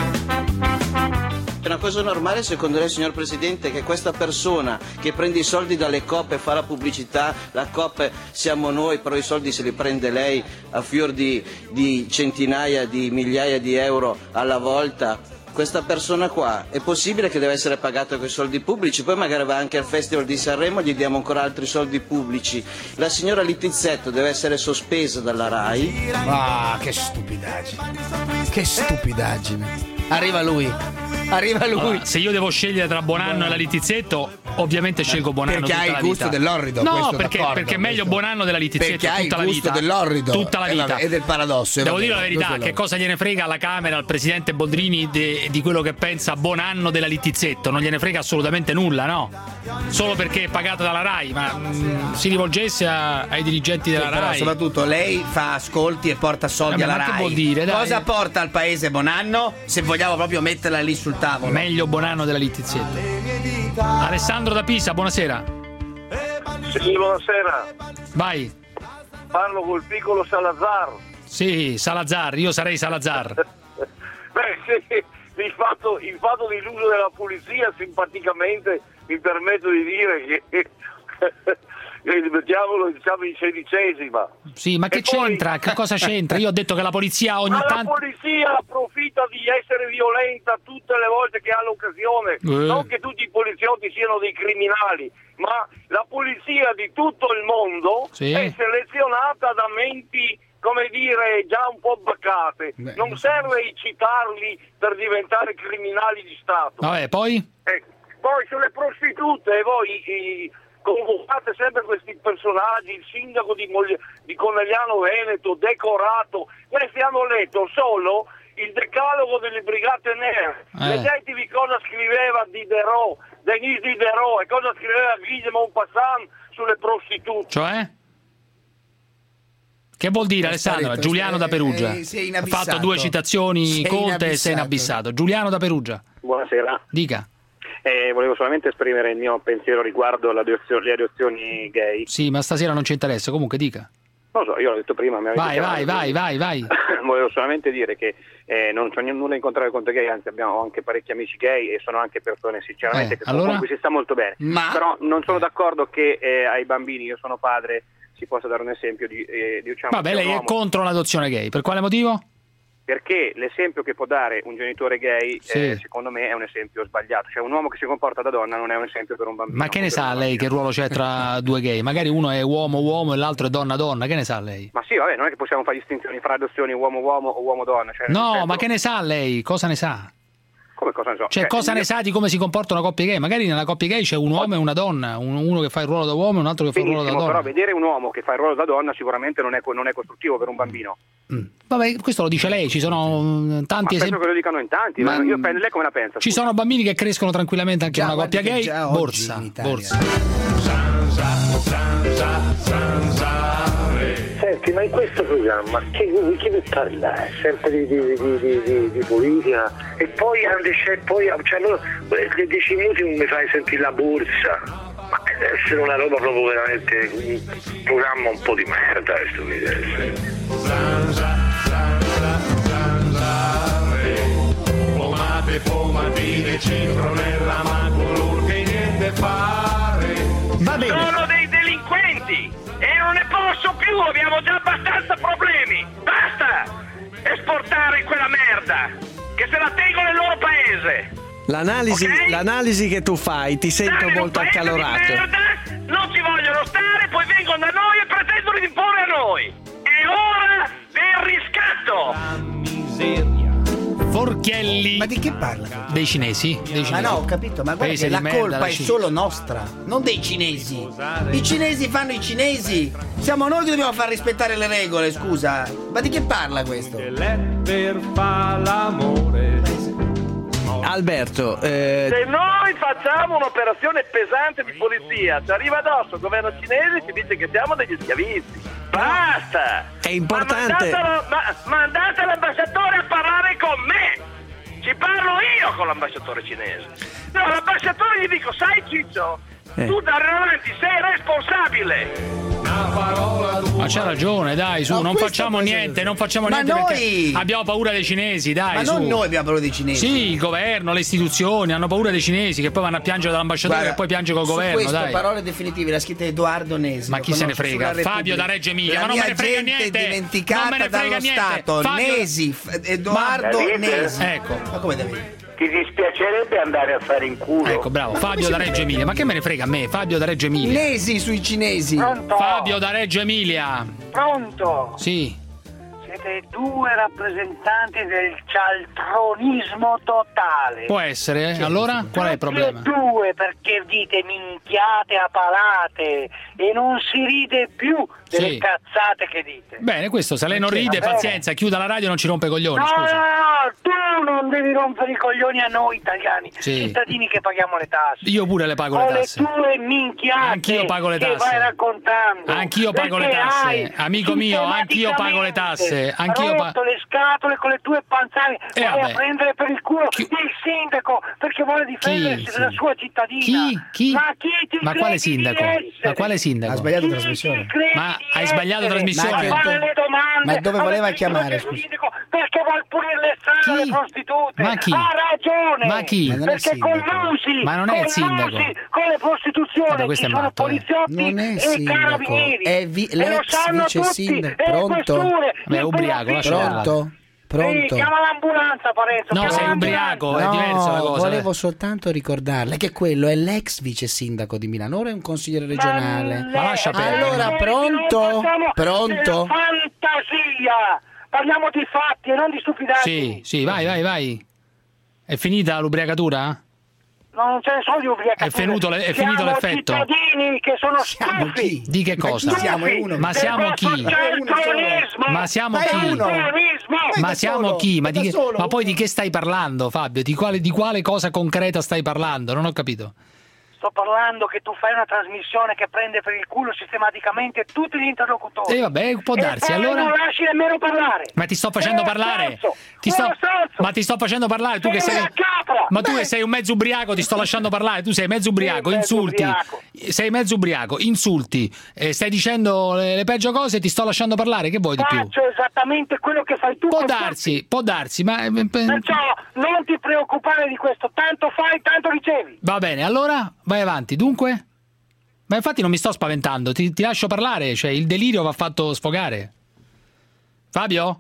È una cosa normale secondo lei, signor Presidente, che questa persona che prende i soldi dalle coppe e fa la pubblicità, la Coop siamo noi, però i soldi se li prende lei a fior di, di centinaia di migliaia di euro alla volta? Questa persona qua è possibile che deve essere pagata con i soldi pubblici? Poi magari va anche al Festival di Sanremo e gli diamo ancora altri soldi pubblici. La signora Littizzetto deve essere sospesa dalla RAI. Ah, che stupidaggine. Che stupidaggine. Arriva lui. Arriva lui. Allora, se io devo scegliere tra Bonanno e la Littizzetto, ovviamente scelgo Bonanno Perché tutta hai la il gusto vita. dell'orrido, No, questo perché, d'accordo, perché è meglio questo. Bonanno della Littizzetto Perché hai tutta il la gusto vita. dell'orrido. Tutta la Eh, vita. vabbè, e del paradosso. Devo vabbè, dire la verità, questo che no. cosa gliene frega alla Camera al presidente Boldrini de- di quello che pensa Bonanno della Littizzetto? Non gliene frega assolutamente nulla, no? Solo perché è pagata dalla RAI, ma mh, si rivolgesse a- ai dirigenti della Sì, però RAI. soprattutto lei fa ascolti e porta soldi Vabbè, alla ma che RAI. vuol dire, dai? Cosa porta al paese Bonanno? Se vogliamo proprio metterla lì sul tavolo. Meglio Bonanno della Littizzetto. Alessandro da Pisa, buonasera. Sì, buonasera. Vai. Parlo col piccolo Salazar. Sì, Salazar, io sarei Salazar. Beh, sì, il fatto, il fatto dell'uso della polizia, simpaticamente mi permetto di dire che mettiamolo, diciamo, in sedicesima. Sì, ma che E poi- c'entra? Che cosa c'entra? Io ho detto che la polizia ogni Ma la tanto... polizia approfitta di essere violenta tutte le volte che ha l'occasione. Eh. Non che tutti i poliziotti siano dei criminali, ma la polizia di tutto il mondo Sì. è selezionata da menti, come dire, già un po' baccate. Non serve citarli per diventare criminali di Stato. Vabbè, poi? Eh, poi sulle prostitute voi i, convocate sempre questi personaggi, il sindaco di, Moglie, di Conegliano Veneto, decorato, questi hanno letto solo il decalogo delle brigate nere. Eh. Leggetevi cosa scriveva Diderot, Denis Diderot, e cosa scriveva Guy de Maupassant sulle prostitute. Cioè? Che vuol dire, Alessandro? detto, Giuliano eh, da Perugia. eh, sei Ha inabissato. fatto due citazioni Sei colte e sei inabissato. inabissato. Giuliano da Perugia. Buonasera. Dica. Eh, volevo solamente esprimere il mio pensiero riguardo l'adozione- le adozioni gay. Sì, ma stasera non ci interessa, comunque dica. Non lo so, io l'ho detto prima. Mi avete Vai, chiamato, vai, vai, quindi vai, vai. Volevo solamente dire che eh, non c'ho nulla in contrario contro i gay, anzi abbiamo anche parecchi amici gay e sono anche persone sinceramente Eh, che allora? con cui si sta molto bene. Ma- Però non sono d'accordo che eh, ai bambini, io sono padre, si possa dare un esempio di, eh, di diciamo, Vabbè, che un lei è uomo- contro l'adozione gay. Per quale motivo? Perché l'esempio che può dare un genitore gay, Sì. eh, secondo me, è un esempio sbagliato. Cioè un uomo che si comporta da donna non è un esempio per un bambino. Ma che ne sa lei che ruolo c'è tra due gay? Magari uno è uomo-uomo e l'altro è donna-donna. Che ne sa lei? Ma sì, vabbè, non è che possiamo fare distinzioni fra adozioni uomo-uomo o uomo-donna. Cioè, nel No, senso- ma che ne sa lei? Cosa ne sa? Come cosa ne so? Cioè, cosa io- ne sa di come si comporta una coppia gay? Magari nella coppia gay c'è un uomo e una donna, un- uno che fa il ruolo da uomo e un altro che fa il ruolo da Benissimo, donna. però vedere un uomo che fa il ruolo da donna sicuramente non è, co- non è costruttivo per un bambino. Vabbè, questo lo dice lei, ci sono mm, Ma tanti penso esempi. che lo dicano in tanti. Ma- Io penso, lei come la pensa? Ci sono bambini che crescono tranquillamente anche in Già, una coppia guardi che gay. già oggi Borsa, in Italia- borsa. Senti, ma in questo programma che, di che mi parla? Sempre di, di, di, di, di, di politica, e poi quando c'è poi, cioè, allora, le dieci minuti mi fai sentire la borsa, ma deve essere una roba proprio veramente, un programma un po' di merda questo qui deve essere. Pomate, pomatine, citronella, ma color che niente fare. Va bene. Sono dei delinquenti e non ne posso più, abbiamo già abbastanza problemi. Basta esportare quella merda, che se la tengono nel loro paese. L'analisi, Ok? l'analisi che tu fai, ti sento Stanno in un molto paese di accalorato. merda, non ci vogliono stare, poi vengono da noi e pretendono di imporre a noi. È ora del riscatto. miseria. Forchielli. Ma di che parla? Dei cinesi, dei cinesi. Ma no, ho capito, ma guarda Paese che di la merda, colpa la è Cina. solo nostra, non dei cinesi. I cinesi fanno i cinesi. Siamo noi che dobbiamo far rispettare le regole, scusa. Ma di che parla questo? Per fa l'amore. Alberto, eh... Se noi facciamo un'operazione pesante di polizia, ci arriva addosso il governo cinese e ci dice che siamo degli schiavisti. Basta! È importante. Ma mandatelo- ma- mandate l'ambasciatore a parlare con me! Ci parlo io con l'ambasciatore cinese. No, l'ambasciatore gli dico, sai Ciccio, Eh. tu da ora avanti sei responsabile! Ma c'ha ragione, dai, su, No, non questo facciamo poi- niente, non facciamo Ma niente noi- perché abbiamo paura dei cinesi, dai, Ma su. non noi abbiamo paura dei cinesi. Sì, il governo, le istituzioni hanno paura dei cinesi che poi vanno a piangere dall'ambasciatore Guarda, e poi piange col su governo, questo, dai. parole definitive, l'ha scritta Edoardo Nesi. Ma lo chi se ne conosco, frega? sulla Fabio Repubblica. da Reggio Emilia, La ma non mia me ne frega gente niente. dimenticata Non me ne frega dallo niente. Stato. Fabio- Nesi, F- Edoardo Davide? Nesi. Ecco. Ma come Davide? Ti dispiacerebbe andare a fare in culo? Ecco, bravo, Fabio da Reggio Emilia. Ma che me ne frega a me? Fabio da Reggio Emilia. Nesi sui cinesi. Fabio da Reggio Emilia. Pronto? Sì. Siete due rappresentanti del cialtronismo totale. Può essere, allora qual è il problema? Tutti e due, perché dite minchiate a palate e non si ride più delle Sì. cazzate che dite. Bene, questo se lei non ride, Va bene. pazienza, chiuda la radio e non ci rompe i coglioni, No, no, scusa. no, tu non devi rompere i coglioni a noi italiani, Sì. cittadini che paghiamo le tasse. Io pure le pago Con le tasse. le tue minchiate Anch'io pago le che tasse. vai raccontando. Anch'io pago le Perché tasse. hai Amico mio, anch'io pago le tasse. Anch'io pa- rotto le scatole con le tue panzane, Eh, vai vabbè. a prendere per il culo il sindaco perché vuole difendere Chi? la sua cittadina. Chi? Chi? Ma chi ti Ma quale credi di sindaco? essere? Ma quale sindaco? Ha sbagliato Chi trasmissione. ti credi Ma di hai sbagliato essere? trasmissione? Ma fare le domande Ma dove voleva al chiamare, del scusa? sindaco, perché vuol pulire le strade alle prostitute. Ma chi? Ha ragione. Ma chi? Ma non è il Perché sindaco. collusi, Ma non è il sindaco. collusi con le prostituzioni Guarda, questo ci è sono matto, eh. poliziotti Non è e sindaco, carabinieri. è vi- E lo l'ex sanno vice tutti, sindaco. e le Pronto? questure, Beh, è in ubriaco, prima lascialo fila. Pronto? Sì, Pronto? chiama l'ambulanza, Parenzo. No, chiama sei l'ambulanza. ubriaco, è diversa la cosa. volevo soltanto ricordarle che quello è l'ex vice sindaco di Milano, ora è un consigliere regionale. Ma lascia perdere. Allora, Non pronto? facciamo Pronto? della fantasia. Parliamo di fatti e non di stupidaggini. Sì, sì, vai, vai, vai. È finita l'ubriacatura? Non ce ne sono di ubriacature. È finito le- è Siamo finito l'effetto? cittadini che sono stufi. Di che cosa? Stufi siamo uno? Ma siamo chi? del cialtronismo. Ma siamo Del chi? cialtronismo. Ma siamo chi? Ma, di che- ma poi di che stai parlando, Fabio? Di quale, di quale cosa concreta stai parlando? Non ho capito. Sto parlando che tu fai una trasmissione che prende per il culo sistematicamente tutti gli interlocutori. E vabbè, può darsi, e poi allora- non lasci nemmeno parlare. Ma ti sto facendo Uno parlare. stronzo, Ti sto... uno stronzo. Ma ti sto facendo parlare, tu che Sei sei. una capra. Ma tu Beh. che sei un mezzo ubriaco, ti sto lasciando parlare. Tu sei mezzo ubriaco, Sei mezzo insulti. ubriaco. Sei mezzo ubriaco, insulti. Eh, stai dicendo le, le peggio cose e ti sto lasciando parlare. Che vuoi di più? Faccio esattamente quello che fai tu. Può con darsi, può darsi, ma. tutti. Perciò non ti preoccupare di questo. Tanto fai, tanto ricevi. Va bene, allora vai avanti. Dunque? Ma infatti non mi sto spaventando, ti, ti lascio parlare, cioè il delirio va fatto sfogare. Fabio?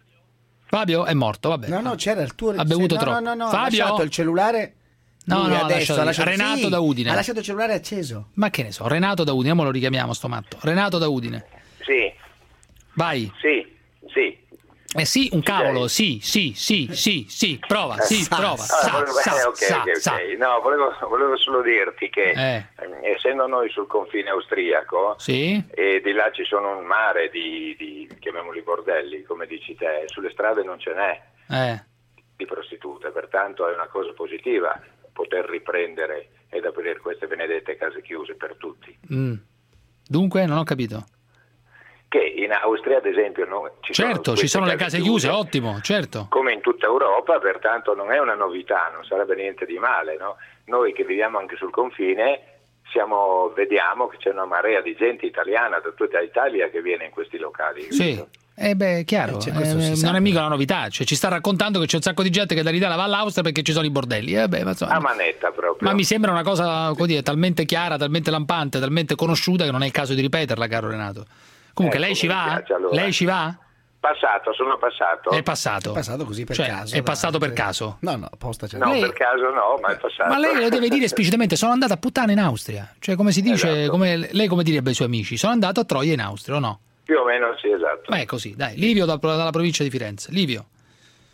Fabio è morto, vabbè. No, no, c'era il tuo... Ha bevuto no, troppo. No, no, no, Fabio? ha lasciato il cellulare... No, Lui no, ha adesso lasciato- ha lasciato... Renato sì, da Udine. Ha lasciato il cellulare acceso. Ma che ne so, Renato da Udine, mo lo richiamiamo sto matto. Renato da Udine. Sì, Vai. sì, sì. Eh sì, un cavolo, sì, sì, sì, sì, sì, prova, sì, Sa, prova. sa, Sa, volevo- sa, eh, ok, sa, ok, sa. ok. No, volevo, volevo solo dirti che Eh. eh, essendo noi sul confine austriaco Sì? e di là ci sono un mare di, di chiamiamoli bordelli, come dici te, sulle strade non ce n'è Eh. di prostitute, pertanto è una cosa positiva poter riprendere ed aprire queste benedette case chiuse per tutti. Mm. Dunque, non ho capito. Che in Austria, ad esempio, no, ci Certo, sono ci sono le queste case chiuse, ottimo, certo. come in tutta Europa, pertanto non è una novità, non sarebbe niente di male, no? Noi che viviamo anche sul confine siamo, vediamo che c'è una marea di gente italiana da tutta Italia che viene in questi locali. Sì. Eh beh, chiaro, Eh, cioè, questo eh, si sa. non è mica una novità, cioè ci sta raccontando che c'è un sacco di gente che dall'Italia va all'Austria perché ci sono i bordelli. Eh beh, ma, insomma, A manetta proprio. ma mi sembra una cosa come dire, talmente chiara, talmente lampante, talmente conosciuta che non è il caso di ripeterla, caro Renato. Comunque Ecco, lei ci mi va? piace, allora. Lei ci va? Passato, sono passato. È passato. È passato così per Cioè, caso. è passato per dai. caso. No, no, apposta c'è. No, lei- per caso no, ma è passato. Ma lei lo deve dire esplicitamente, sono andato a puttana in Austria. Cioè, come si dice, Esatto. come, lei come direbbe ai suoi amici, sono andato a Troia in Austria, o no? Più o meno sì, esatto. Ma è così, dai. Livio da- dalla provincia di Firenze. Livio.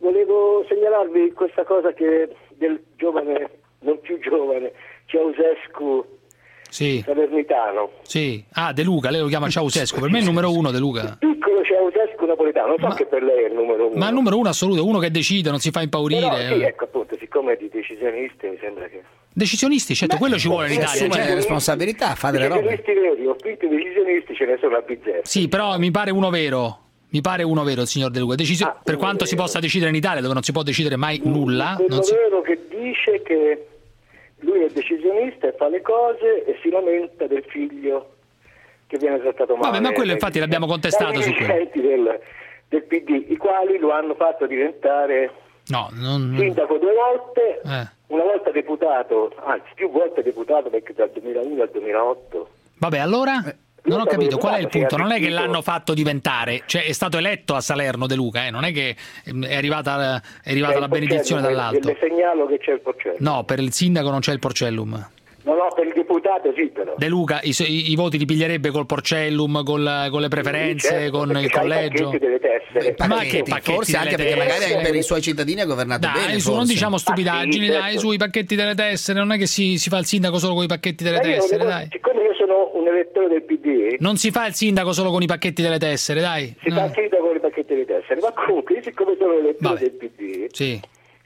volevo segnalarvi questa cosa che del giovane, non più giovane, Ceausescu, sì. salernitano. Sì, ah, De Luca, lei lo chiama Ceausescu, per me è il numero uno De Luca. Piccolo Ceausescu napoletano, non so ma, che per lei è il numero uno. Ma il numero uno assoluto, uno che decide, non si fa impaurire. Però, sì, ecco appunto, siccome è di decisionisti mi sembra che... Decisionisti, certo, Beh, quello ci vuole in Italia. Cioè, responsabilità, fa delle robe. Decisionisti veri, ho scritto decisionisti, ce ne sono a bizzeffe. Sì, però mi pare uno vero. Mi pare uno vero il signor De Luca. Decisio- ah, per quanto vero. Si possa decidere in Italia, dove non si può decidere mai un, nulla. Quello non si... vero che dice che lui è decisionista e fa le cose e si lamenta del figlio che viene trattato male. Vabbè, ma quello infatti l'abbiamo contestato su quello. Del, del P D, i quali lo hanno fatto diventare no, non... sindaco due volte, eh. una volta deputato, anzi più volte deputato perché dal duemilauno al duemilaotto. Vabbè, allora... Eh. Non ho capito, qual è il punto? Non è che l'hanno fatto diventare, cioè è stato eletto a Salerno De Luca, eh? Non è che è arrivata, è arrivata la benedizione dall'alto. Le segnalo che c'è il porcellum. No, per il sindaco non c'è il porcellum. No, no, per il deputato sì, però. De Luca i, i, i voti li piglierebbe col porcellum, col, con le preferenze, sì, certo, con il collegio. Delle tessere. Beh, ma che pacchetti? Forse anche perché magari per i suoi cittadini ha governato dai, bene. Su, non diciamo stupidaggini, ah, sì, dai, certo. Sui pacchetti delle tessere, non è che si, si fa il sindaco solo con i pacchetti delle ma tessere, io, dai. Siccome io sono un elettore del P D. Non si fa il sindaco solo con i pacchetti delle tessere, dai. Si no. fa il sindaco con i pacchetti delle tessere, ma comunque io siccome sono elettore Vabbè. del P D. Sì.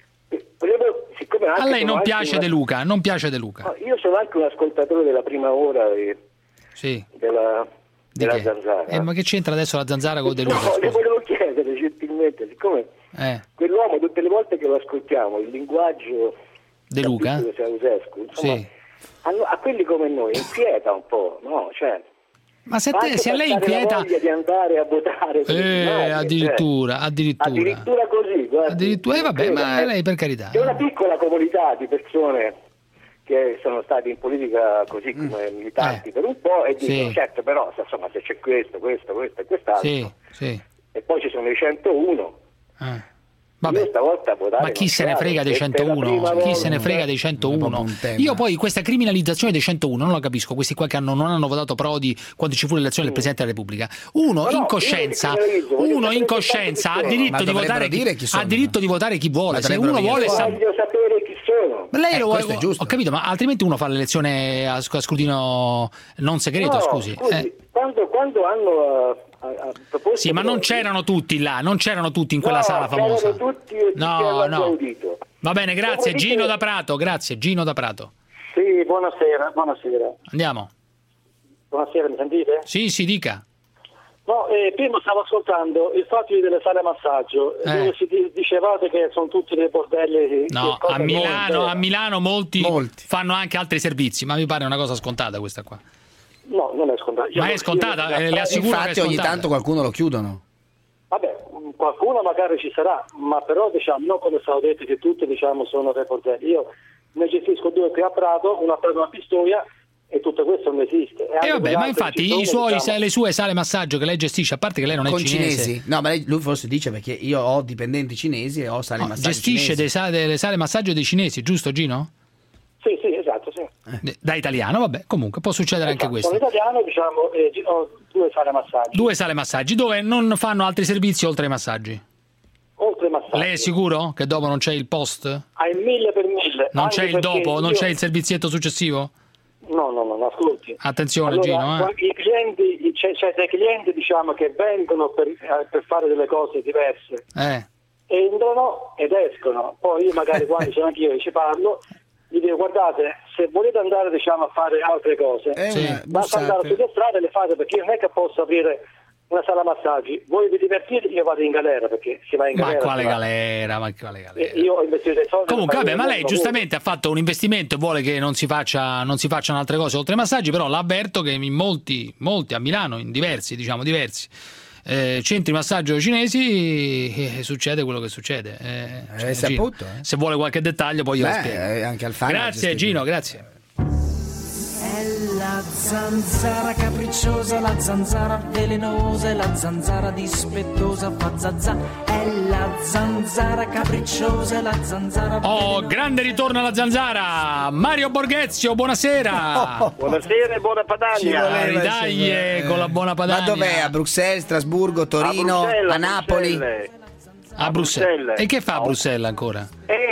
Volevo, siccome anche a lei non piace una... De Luca, non piace De Luca. No, io sono anche un ascoltatore della prima ora e... sì. della, Di della che? Zanzara. Eh, ma che c'entra adesso la Zanzara con De Luca? No, le volevo chiedere gentilmente, siccome eh. quell'uomo tutte le volte che lo ascoltiamo, il linguaggio De Luca? Ceausescu, insomma, sì. a, a quelli come noi inquieta un po', no? Cioè, ma se, te, se a lei inquieta la voglia di andare a votare eh, immagini, addirittura, cioè, addirittura addirittura così guarda, addirittura eh, vabbè, ma lei per carità c'è una piccola comunità di persone che sono stati in politica così come mm. militanti eh. per un po' e dicono sì. certo però insomma se c'è questo, questo, questo e quest'altro sì, sì. e poi ci sono i centouno eh. Vabbè. Stavolta ma chi se ne frega dei centouno? Chi se ne frega dei centouno? Io poi questa criminalizzazione dei centouno non la capisco, questi qua che hanno, non hanno votato Prodi quando ci fu l'elezione del Presidente della Repubblica. Uno in coscienza, uno in coscienza ha diritto di votare chi, ha diritto di votare chi vuole. Se uno vuole voglio sapere chi sono. Ma lei eh, lo vuole, ho capito, ma altrimenti uno fa l'elezione a scrutinio non segreto, no, scusi. scusi eh. quando, quando hanno a, a sì, ma non c'erano tutti là, non c'erano tutti in quella no, sala famosa. Tutti e no, no. Audito. Va bene, grazie. Gino da Prato, grazie. Gino da Prato. Sì, buonasera, buonasera. Andiamo. Buonasera, mi sentite? Sì, sì, dica. No, eh, prima stavo ascoltando il fatto delle sale massaggio, eh. dove si dicevate che sono tutti dei bordelli. No, a Milano, a Milano molti, molti fanno anche altri servizi, ma mi pare una cosa scontata questa qua. No, non è scontata. Io ma è scontata, io, eh, le assicuro infatti che è ogni tanto qualcuno lo chiudono. Vabbè, qualcuno magari ci sarà, ma però diciamo, non come stavo detto che tutti diciamo sono dei bordelli. Io ne gestisco due qui a Prato, una a Prato, una a Pistoia, e tutto questo non esiste. E eh vabbè, ma infatti i suoi, diciamo... le sue sale massaggio che lei gestisce, a parte che lei non è con cinese. Cinesi. No, ma lei, lui forse dice perché io ho dipendenti cinesi e ho sale no, massaggio gestisce cinesi. Gestisce delle sale massaggio dei cinesi, giusto Gino? Sì, sì, esatto, sì. Eh. Da italiano, vabbè, comunque può succedere esatto. anche questo. Sono italiano, diciamo, eh, ho due sale massaggi. Due sale massaggi, dove non fanno altri servizi oltre ai massaggi. Oltre ai massaggi. Lei è sicuro che dopo non c'è il post? Hai mille per mille. Non c'è il dopo? io... Non c'è il servizietto successivo? No, no, no, no, ascolti. Attenzione allora, Gino, eh. I clienti, c'è, c'è dei clienti diciamo che vengono per, per fare delle cose diverse. Eh. Entrano ed escono. Poi io magari quando sono anch'io ci parlo, gli dico guardate, se volete andare diciamo a fare altre cose, eh, sì, basta andare sulle strade e le fate, perché io non è che posso aprire una sala massaggi, voi vi divertite, io vado in galera perché si va in galera. Ma quale galera? Ma quale galera? Io ho investito dei soldi. Comunque, vabbè, ma lei giustamente ha fatto un investimento e vuole che non si faccia, non si facciano altre cose oltre ai massaggi, però l'ha avverto che in molti, molti a Milano, in diversi, diciamo diversi eh, centri massaggio cinesi eh, succede quello che succede. Eh, cioè, eh, saputo, eh. Se vuole qualche dettaglio poi io lo spiego. Eh, anche Alfano grazie Gino, grazie. È la zanzara capricciosa, la zanzara velenosa, la zanzara dispettosa, fa zazza. È la zanzara capricciosa, la zanzara Oh, grande ritorno alla zanzara! Mario Borghezio, buonasera! Oh, buonasera e buona Padania! Dai, eh, con la buona Padania! Ma dov'è? A Bruxelles, Strasburgo, Torino, a, a Napoli? A, a Bruxelles. Bruxelles. E che fa a Bruxelles ancora?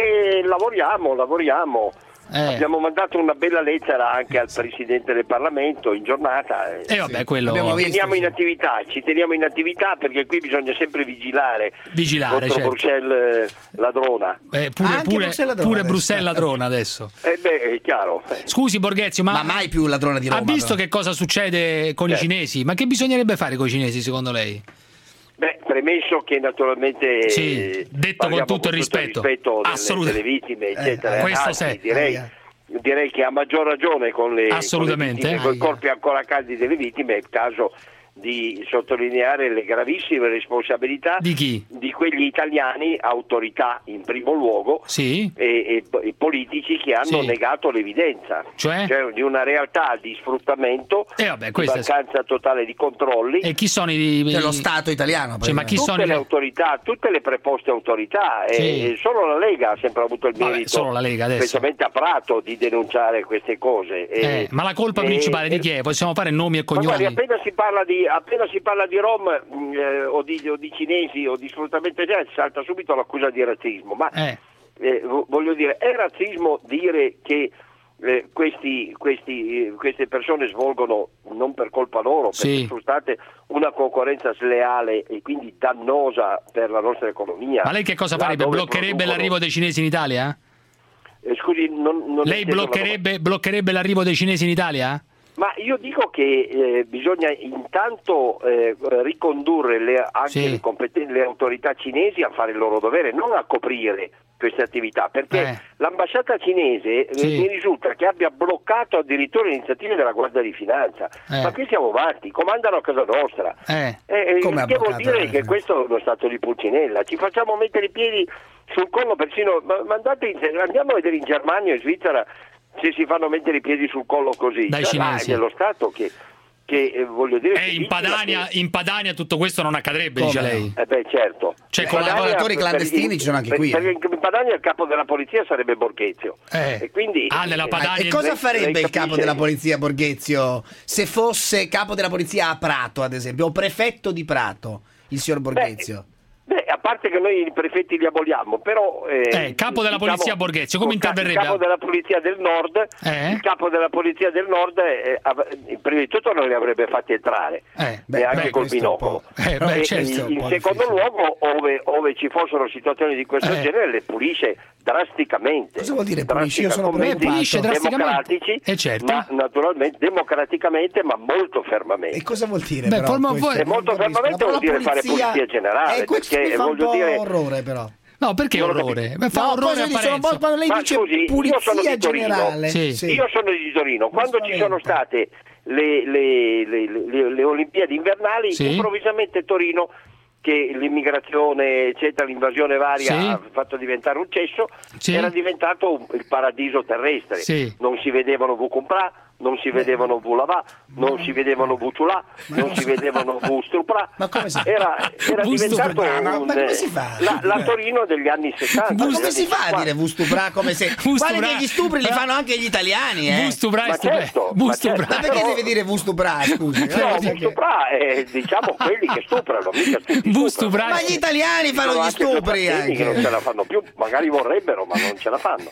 E lavoriamo, lavoriamo. Eh. Abbiamo mandato una bella lettera anche al Presidente del Parlamento in giornata. E eh, vabbè, quello... Ci visto, teniamo sì. in attività, ci teniamo in attività perché qui bisogna sempre vigilare. Vigilare, contro certo. Bruxelles ladrona. Eh, pure Anche pure, Bruxelles ladrona pure adesso. Bruxelles ladrona adesso. Eh beh, è chiaro. Scusi Borghezio, ma, ma mai più ladrona di Roma. Ha visto però. che cosa succede con eh. i cinesi? Ma che bisognerebbe fare con i cinesi secondo lei? Beh, premesso che naturalmente sì, detto con tutto il rispetto, rispetto delle, delle vittime, eccetera, eh, questo anzi, sì. direi, eh. direi che ha maggior ragione con le, assolutamente con, le vittime, con i corpi ancora caldi delle vittime. È il caso di sottolineare le gravissime responsabilità di chi? Di quegli italiani, autorità in primo luogo, sì. e, e, e politici che hanno sì. negato l'evidenza, cioè? cioè di una realtà di sfruttamento, eh vabbè, di mancanza è... totale di controlli. E chi sono i... Cioè lo Stato italiano? Cioè, ma chi tutte sono le i... autorità, tutte le preposte autorità, sì. e solo la Lega ha sempre avuto il merito, vabbè, solo la Lega adesso. specialmente a Prato, di denunciare queste cose. Eh, e, ma la colpa e, principale di chi è? Possiamo fare nomi e cognomi? Guardi, appena si parla di appena si parla di Rom eh, o, di, o di cinesi o di sfruttamento eccetera, salta subito l'accusa di razzismo, ma eh. Eh, voglio dire, è razzismo dire che eh, questi, questi, queste persone svolgono, non per colpa loro, perché sì. sono state una concorrenza sleale e quindi dannosa per la nostra economia. Ma lei che cosa farebbe? Bloccherebbe producono... l'arrivo dei cinesi in Italia? Eh, scusi, non, non lei bloccherebbe, bloccherebbe l'arrivo dei cinesi in Italia? Ma io dico che eh, bisogna intanto eh, ricondurre le, anche sì. le, competen- le autorità cinesi a fare il loro dovere, non a coprire queste attività, perché eh. l'ambasciata cinese eh, sì. mi risulta che abbia bloccato addirittura le iniziative della Guardia di Finanza. Eh. Ma qui siamo matti, comandano a casa nostra. Eh. Eh, Come che vuol dire eh. che questo è lo stato di Pulcinella. Ci facciamo mettere i piedi sul collo persino. Ma, ma andate in, andiamo a vedere in Germania e in Svizzera se si fanno mettere i piedi sul collo così. Dai cioè, cinesi. È dello Stato che, che eh, voglio dire... Eh, in, Padania, che... in Padania tutto questo non accadrebbe, Come? dice lei. Eh beh, certo. Cioè, i collaboratori clandestini ci sono anche per, qui. Perché in Padania il capo della polizia sarebbe Borghezio. Eh. E quindi, ah, nella Padania... E cosa lei, farebbe lei il capo della polizia Borghezio se fosse capo della polizia a Prato, ad esempio, o prefetto di Prato, il signor Borghezio? Beh, Beh, a parte che noi i prefetti li aboliamo, però... Eh, eh, capo della diciamo, polizia Borghezio, come interverrebbe? Il capo della polizia del nord, eh? il capo della polizia del nord, eh, eh, prima di tutto non li avrebbe fatti entrare, eh, beh, anche beh, col binocolo. Eh, beh, e, certo, in secondo difficile. luogo, ove, ove ci fossero situazioni di questo eh. genere, le pulisce drasticamente. Cosa vuol dire pulisce? Io sono Beh, pulisce drasticamente. Democratici, eh, certo. ma naturalmente democraticamente, ma molto fermamente. E cosa vuol dire? Beh, però, forma, e molto fermamente vuol dire fare pulizia generale, eh, questo perché mi fa voglio un po' dire orrore però. No, perché orrore? Beh, fa no, orrore a Parenzo. Quando lei Ma dice scusi, pulizia io sono di Torino. generale. Sì. Sì. Io sono di Torino. Quando ci sono state le, le, le, le, le Olimpiadi invernali, sì. improvvisamente Torino, che l'immigrazione, eccetera, l'invasione varia sì. ha fatto diventare un cesso, sì. era diventato un, il paradiso terrestre. Sì. Non si vedevano Vucumpra, non si vedevano Vulavà, non si vedevano Vuciulà, non si vedevano Vustrupra. Ma come si Era, era diventato un, ma come si fa? La, la Torino degli anni settanta. Ma come si fa a dire Vustupra come se guarda che gli stupri li fanno anche gli italiani, eh? Vustupra è Ma stupendo. certo, Vustupra. ma Ma perché deve dire Vustupra, scusi? No, Vustupra è diciamo quelli che stuprano, mica tutti Vustupra. Ma gli italiani fanno gli stupri anche. Che non ce la fanno più, magari vorrebbero, ma non ce la fanno.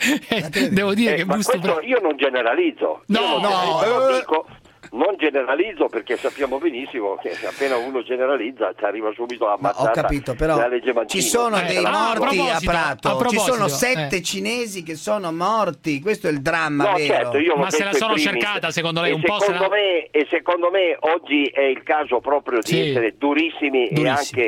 Devo dire eh, che ma Vustupra... questo io non generalizzo. No, io non no, generalizzo, eh. dico, non generalizzo perché sappiamo benissimo che appena uno generalizza ci arriva subito la mazzata. Ho capito, però della legge Mancino. ci sono Eh, dei ah, morti a a proposito, Prato, a ci sono proposito, sette eh. cinesi che sono morti, questo è il dramma, No, vero? certo, io l'ho Ma se la detto sono in primis. cercata, secondo lei, E un po' secondo se la- me, E secondo me oggi è il caso proprio di Sì. essere durissimi, Durissimi. e anche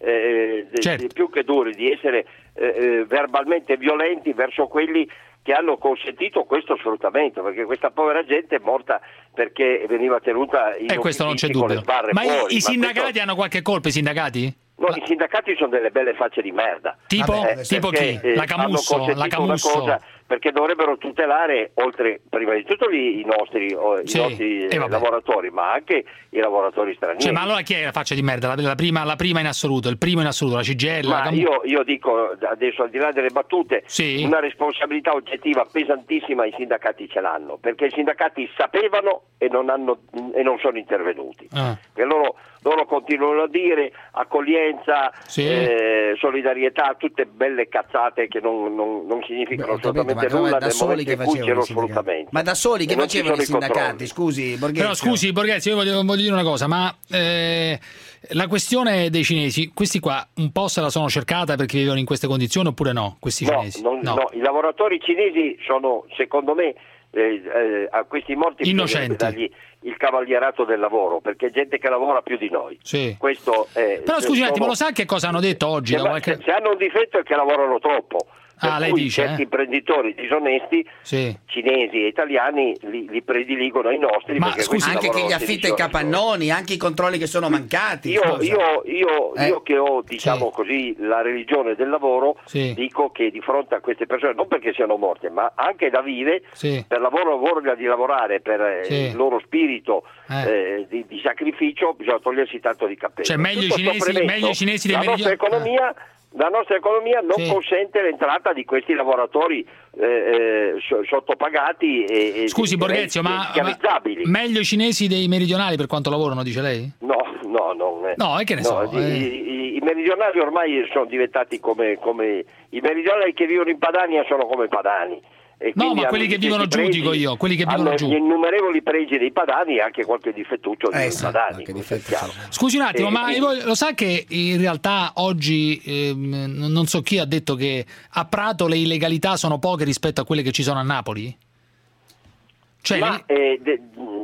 eh, Certo. più che duri, di essere eh, eh, verbalmente violenti verso quelli che hanno consentito questo sfruttamento, perché questa povera gente è morta perché veniva tenuta in E questo non c'è uffici con le dubbio. sbarre Ma i- fuori. i sindacati questo... hanno qualche colpa, i sindacati? No, i sindacati sono delle belle facce di merda. Tipo? Eh, Tipo perché, chi? eh, La hanno Camusso? consentito La Camusso? una cosa perché dovrebbero tutelare, oltre prima di tutto gli, i nostri, oh, Sì, i nostri eh, vabbè. lavoratori, ma anche i lavoratori stranieri. Cioè, ma allora chi è la faccia di merda? La, la prima, la prima in assoluto, il primo in assoluto, la C G I L? Ma la... io, io dico adesso, al di là delle battute, Sì. una responsabilità oggettiva pesantissima i sindacati ce l'hanno, perché i sindacati sapevano e non, hanno, e non sono intervenuti. Ah. E loro, loro continuano a dire accoglienza, Sì. eh, solidarietà, tutte belle cazzate che non, non, non significano Beh, ho capito, assolutamente ma nulla da nel soli momento che in cui c'è facevano lo i sindacati? sfruttamento. Ma da soli che E non facevano ci i sono i sindacati? controlli. Scusi, Borghezio. Però scusi Borghezio, io voglio, voglio dire una cosa, ma eh, la questione dei cinesi, questi qua un po' se la sono cercata perché vivevano in queste condizioni oppure no, questi No, cinesi? non- No. no, i lavoratori cinesi sono, secondo me, eh, eh, a questi morti Innocenti. bisognerebbe dargli il cavalierato del lavoro, perché è gente che lavora più di noi. Sì. Questo è, Però scusi un sono- attimo, lo sa che cosa hanno detto oggi? se, da qualche... se- se hanno un difetto è che lavorano troppo. Per Ah, lei cui dice, certi eh? imprenditori disonesti, Sì. cinesi e italiani, li, li prediligono ai nostri. Ma perché scusi, questi anche chi lavorano gli affitta i sedici ore. capannoni, anche i controlli che sono mancati. Io, scusa. io, io, Eh. io che ho, diciamo così, la religione del lavoro, Sì. dico che di fronte a queste persone, non perché siano morte, ma anche da vive, Sì. per lavoro voglia di lavorare, per eh, Sì. il loro spirito Eh. eh, di, di sacrificio, bisogna togliersi tanto di cappello. Cioè, meglio i Tutto sto cinesi- premesso, meglio i cinesi dei la nostra meridiani- economia La nostra economia non Sì. consente l'entrata di questi lavoratori eh, eh, so- sottopagati e, e Scusi direi Borghezio, ma, ma schiavizzabili. meglio i cinesi dei meridionali per quanto lavorano, dice lei? No, no, non è. No, e che ne so, i, eh. i- i meridionali ormai sono diventati come, come i meridionali che vivono in Padania sono come i padani. E No, quindi ma quelli hanno che gli vivono stessi giù, pregi, dico io, quelli che vivono hanno giù. gli innumerevoli pregi dei padani e anche qualche difettuccio Eh, dei sì, padani. qualche questo è difetto chiaro. Scusi un attimo, E ma quindi- voi- lo sa che in realtà oggi ehm, non so chi ha detto che a Prato le illegalità sono poche rispetto a quelle che ci sono a Napoli? Cioè, Ma le- eh, de-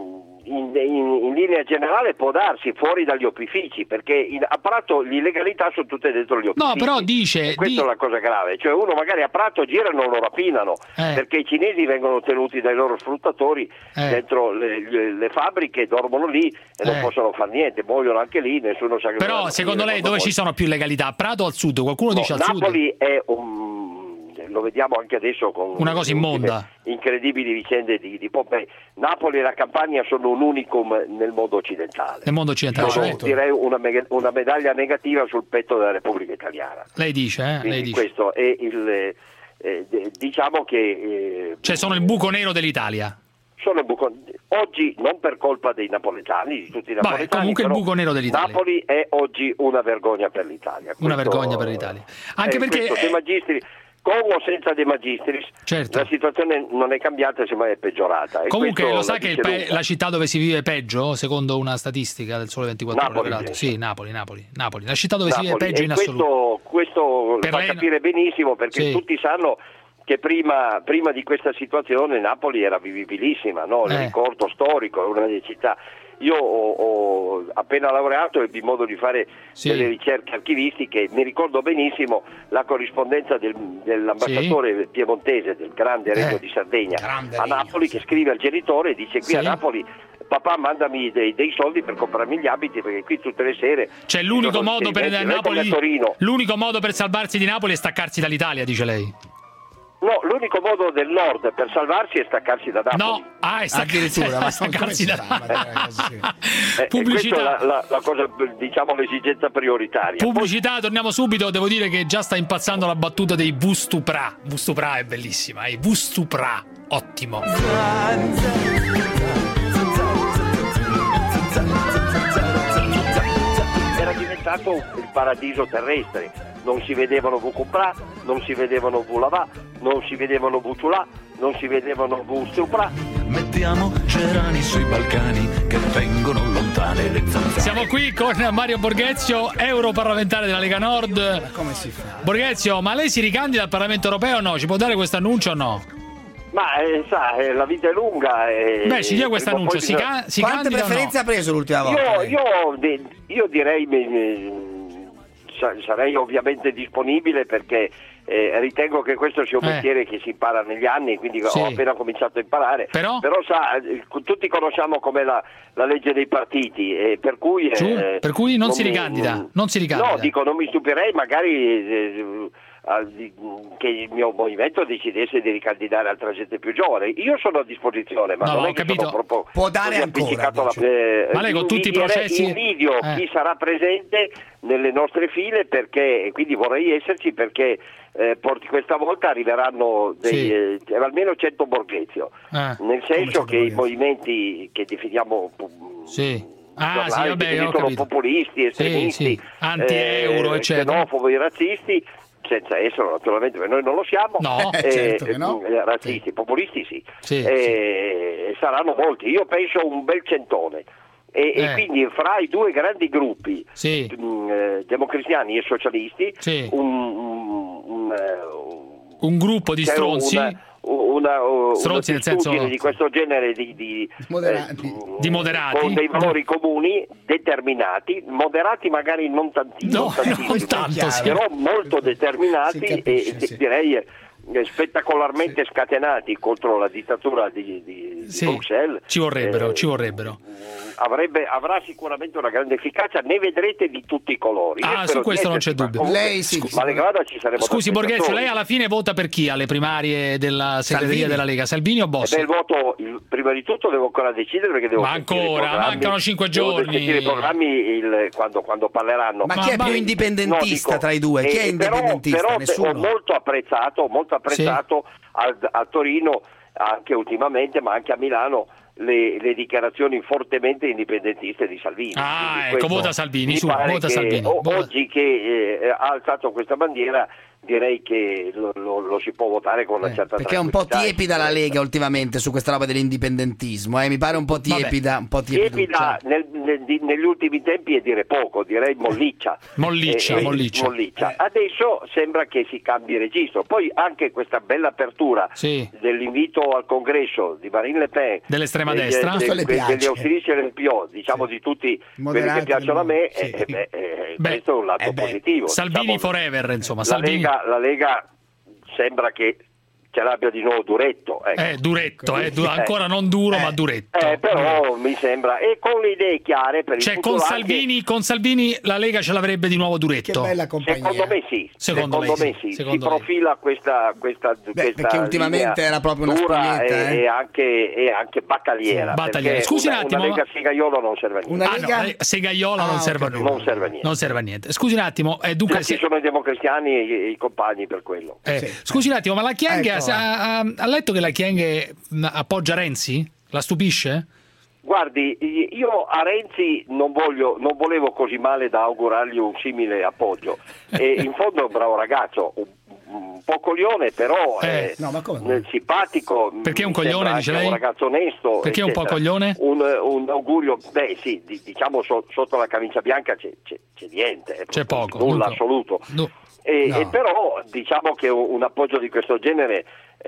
in, in- in linea generale può darsi fuori dagli opifici, perché in- a Prato le illegalità sono tutte dentro gli opifici. No, però dice- E questa di- è la cosa grave, cioè uno magari a Prato gira e non lo rapinano, Eh. perché i cinesi vengono tenuti dai loro sfruttatori Eh. dentro le, le- le fabbriche, dormono lì e non Eh. possono fare niente, muoiono anche lì, nessuno sa che però dovranno secondo finire lei quando dove ci muoiono. sono più legalità? A Prato o al sud? Qualcuno No, dice al Napoli è un, lo vediamo anche adesso con Una cosa le ultime immonda. incredibili vicende di, di Pompei. Napoli e la Campania sono un unicum nel mondo occidentale. sud? Nel mondo occidentale. Sono, certo. direi una, me- una medaglia negativa sul petto della Repubblica Italiana. Lei dice, eh? Quindi Lei dice. questo è il eh, eh, diciamo che eh, Cioè sono il buco nero dell'Italia. sono il buco, oggi non per colpa dei napoletani, di tutti i Vabbè, napoletani, comunque il però buco nero dell'Italia. Napoli è oggi una vergogna per l'Italia. Una Questo- vergogna per l'Italia. Anche eh, perché questo De Magistris, con o senza De Magistris, Certo. la situazione non è cambiata, semmai è peggiorata. E comunque questo lo sa la che il dice pa- lunga. la città dove si vive peggio, secondo una statistica del Sole ventiquattro Ore, Napoli, peraltro. sì. Sì, Napoli, Napoli, Napoli. La città dove si vive Napoli. peggio E in assoluto. questo, questo Per fa lei- capire benissimo, perché Sì. tutti sanno che prima, prima di questa situazione Napoli era vivibilissima, no? Il Eh. ricordo storico, è una delle città. Io ho, ho appena laureato e ebbi modo di fare Sì. delle ricerche archivistiche, mi ricordo benissimo la corrispondenza del- dell'ambasciatore piemontese del grande Regno Eh. di Sardegna Grande a Regno, Napoli, che scrive al genitore e dice: qui Sì. a Napoli papà mandami dei, dei soldi per comprarmi gli abiti, perché qui tutte le sere Cioè l'unico sono modo per riferimenti, non è come Napoli a Torino. l'unico modo per salvarsi di Napoli è staccarsi dall'Italia, dice lei. No, l'unico modo del nord per salvarsi è staccarsi da Napoli. No, ah, è stac- Addirittura, ma staccarsi come da si fa? Ma dai, così. Eh, e pubblicità. questa è la, la- la cosa, diciamo, l'esigenza prioritaria. Pubblicità, torniamo subito. Devo dire che già sta impazzando la battuta dei Vustupra. Vustupra è bellissima, eh. Vustupra, ottimo. Era diventato il paradiso terrestre, non si vedevano Vucupra, non si vedevano Vulavà, non si vedevano Vuciulà, non si vedevano Vustupra. Mettiamo gerani sui Balcani che vengono lontane le zanzare. Siamo qui con Mario Borghezio, europarlamentare della Lega Nord. Ma come si fa? Borghezio, ma lei si ricandida al Parlamento europeo o no? Ci può dare questo annuncio o no? Ma eh, sa, eh, la vita è lunga. E Beh, ci dia questo prima o annuncio. poi Si, bisogna- ca- si Quante candida o no? preferenze ha preso l'ultima volta? Io, lei? io, de- io direi mi- mi- sa- sarei ovviamente disponibile, perché eh, ritengo che questo sia un Eh. mestiere che si impara negli anni, quindi Sì. ho appena cominciato a imparare. Però? sa, eh, tutti conosciamo com'è la, la legge dei partiti, e per cui, Giù? eh, Per cui non si mi- ricandida, non si ricandida. No, dico, non mi stupirei magari eh, che il mio movimento decidesse di ricandidare altra gente più giovane. Io sono a disposizione, ma No, non ho è che capito. sono proprio Può dare così ancora, appiccicato alla- dice. eh, Ma lei con tutti i invidiere- processi- invidio Eh. chi sarà presente nelle nostre file, perché e quindi vorrei esserci, perché eh, porti- questa volta arriveranno dei, Sì. eh, almeno cento Borghezio, Eh. nel senso che i movimenti che definiamo Sì. Ah, giornali sì, vabbè, che ho sono capito. populisti, estremisti, sì. Anti-euro, eh, eccetera. xenofobi, razzisti, senza esserlo naturalmente, perché noi non lo siamo, No, eh, certo che no. eh, razzisti, populisti sì, Sì, eh, saranno molti, io penso un bel centone. E, e Eh. quindi fra i due grandi gruppi, Sì. mh, eh, democristiani e socialisti, Sì. un, un, un, eh, Un gruppo di c'è stronzi? una, una, una Stronzi nel senso- testuggine di questo genere di, di, Moderati. eh, Di moderati? con dei valori comuni determinati, moderati magari non tanti, No, non tantissimi, non tanto, sì. però molto determinati Si capisce, e sì. direi eh, spettacolarmente scatenati contro la dittatura di, di, di Sì. Bruxelles. Ci vorrebbero, Eh, ci vorrebbero. Avrebbe, avrà sicuramente una grande efficacia, ne vedrete di tutti i colori. Io Ah, spero su di questo non c'è esserci, ma dubbio. comunque, Lei sì, ma Legrada ci saremo Scusi tanti Borghezio, spettatori. lei alla fine vota per chi alle primarie della segreteria Salvini. della Lega? Salvini o Eh Bossi? beh, il voto, il- prima di tutto devo ancora decidere, perché devo Ma sentire i ancora, programmi, mancano cinque devo giorni. sentire i programmi il- quando, quando parleranno. Ma chi è Ma- più ma- indipendentista No, dico, tra i due? Chi è eh, indipendentista? Però, però Nessuno. ho molto apprezzato, molto apprezzato a, a Torino, anche ultimamente, ma anche a Milano, le, le dichiarazioni fortemente indipendentiste di Salvini. Ah, Quindi ecco, questo vota Salvini, mi su, pare vota che Salvini. o- Vota- Oggi che eh, ha alzato questa bandiera, direi che lo, lo- lo si può votare con una certa Perché è un po' tranquillità e tiepida la Lega ultimamente su questa roba dell'indipendentismo, eh? Mi pare un po' tiepida, un po' Tiepida tiepiduccia. nel- nel- di- negli ultimi tempi è dire poco, direi molliccia. Molliccia, Eh, eh, molliccia. molliccia. Adesso sembra che si cambi registro. Poi anche questa bella apertura Sì. dell'invito al congresso di Marine Le Pen, Dell'estrema degli- destra? de- Questo le que- piace. degli austrici e del P O, diciamo di tutti quelli Moderati, che piacciono a me, sì. eh, eh, beh, eh, Beh, questo è un lato eh beh, positivo. Salvini diciamo. forever, insomma. La Salvini. Lega, la Lega sembra che ce l'abbia di nuovo duretto. Ecco. Eh, duretto, eh, du- ancora non duro, ma duretto. Eh, però mi sembra, e con le idee chiare per il Cioè, futuro con anche- Salvini, con Salvini la Lega ce l'avrebbe di nuovo duretto. Che bella compagnia. Secondo me sì, Secondo secondo, lei me sì, sì, secondo si lei. profila questa, questa, Beh, questa perché ultimamente linea era proprio una dura spoglietta, e, eh. e anche, e anche battagliera, Sì, battagliera. perché Scusi una, un attimo, una Lega ma- Segaiolo non serve a niente. Una Ah, Lega- no, eh, Segaiola Ah, non ho serve a capito. nulla. Non serve a niente. Non serve a niente. Scusi un attimo, eh, dunque... Cioè, ci se- sono i democristiani e i, i compagni per quello. eh, Sì. Scusi un attimo, ma la Chienghe Ecco. ha, ha- ha letto che la Chienghe mh, appoggia Renzi? La stupisce? Guardi, io a Renzi non, voglio, non volevo così male da augurargli un simile appoggio. E in fondo è un bravo ragazzo, un, un po' coglione, però Eh, è no, ma come? simpatico. Perché è un mi coglione, sembra dice anche lei? un ragazzo onesto. Perché è un po' eccetera. coglione? Un, un augurio, beh sì, di- diciamo so- sotto la camicia bianca c'è, c'è- c'è niente. C'è poco. Nulla dunque. assoluto. No. E, No. e però diciamo che un, un appoggio di questo genere,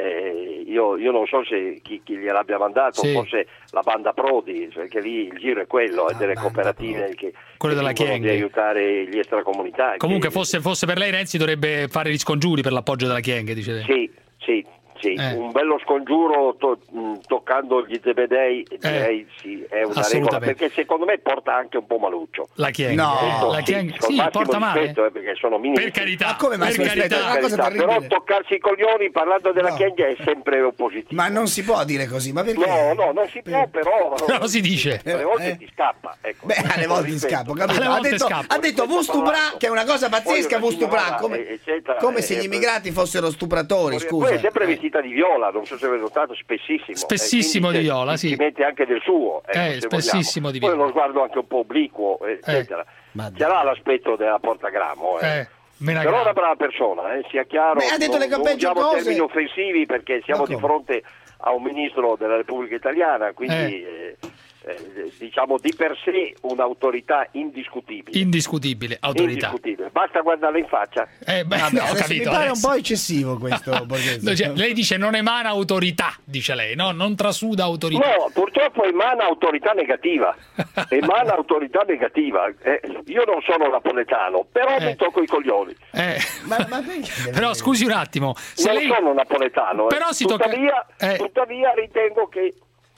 eh, io, io non so se chi, chi gliel'abbia mandato, Sì. forse la banda Prodi, perché lì il giro è quello, è Ah, delle banda cooperative Prodi. che, Quello che della dicono di Chienghe. aiutare gli extracomunitari. Comunque, Che- fosse, fosse per lei Renzi dovrebbe fare gli scongiuri per l'appoggio della Chienghe, dice lei. Sì, sì, sì, Eh. un bello scongiuro to- mh, toccando gli zebedei, direi sì, è una regola, assolutamente. perché secondo me porta anche un po' maluccio. La Chienghe. No. Questo la sì, Chienghe col sì, massimo porta male. rispetto, eh, perché sono ministri. Per carità, Ma come per massimo rispetto? carità. Una cosa Carità, però terribile. toccarsi i coglioni parlando della No. Chienghe è sempre positivo. Ma non si può dire così, ma perché? No, no, non si può, però Però si dice. alle volte Eh. ti scappa. Ecco. Beh, alle volte Rispetto. scappo, capito? Alle Ha volte detto, scappa. ha detto vu stupra, che è una cosa pazzesca, vu stupra, come, eccetera, come se eh, gli immigrati fossero stupratori, Poi scusa. è sempre Eh. vestita di viola, non so se avete notato, spessissimo. Spessissimo Eh, quindi di c'è- viola, si sì. mette anche del suo. ecco, Eh, se spessissimo vogliamo. di Poi viola. uno sguardo anche un po' obliquo, eccetera. Ma Ce l'ha l'aspetto della Portagramo. Eh. Eh, me ne Però è una aggrappo. brava persona, eh, sia chiaro. Beh, ha detto non, le non peggio usiamo cose. termini offensivi perché siamo Ma di come? fronte a un ministro della Repubblica Italiana, quindi eh, eh, diciamo di per sé un'autorità indiscutibile. Indiscutibile autorità. Indiscutibile. Basta guardarla in faccia. Eh, beh, Vabbè, no, ho adesso capito. mi pare adesso. un po' eccessivo questo Borghese. No, cioè, lei dice non emana autorità, dice lei, no? Non trasuda autorità. No, purtroppo emana autorità negativa. Emana autorità negativa. Eh, io non sono napoletano, però Eh. mi tocco i coglioni. Eh, Ma, ma perché? Però scusi un attimo, se non lei... sono napoletano, eh. Però si tocca- tuttavia, eh. tuttavia ritengo che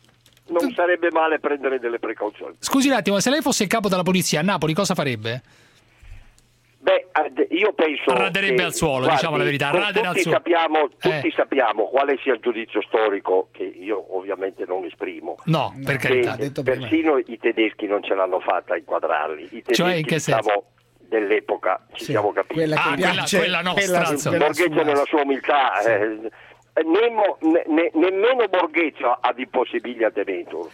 non sarebbe male prendere delle precauzioni. Scusi un attimo, se lei fosse il capo della polizia a Napoli cosa farebbe? Beh, io penso raderebbe che, al suolo, guardi, diciamo la verità, radere al tutti suolo. sappiamo, tutti Eh. sappiamo quale sia il giudizio storico, che io ovviamente non esprimo. No, per Che carità. persino i tedeschi non ce l'hanno fatta a inquadrarli. I tedeschi, Cioè, in che senso? diciamo, dell'epoca, ci Sì, siamo capiti. quella che Ah, piace, quella- quella nostra, Borghezio insomma. Borghezio nella sua umiltà, Sì. eh, nemo- ne- ne- nemmeno Borghezio ad impossibilia tenetur.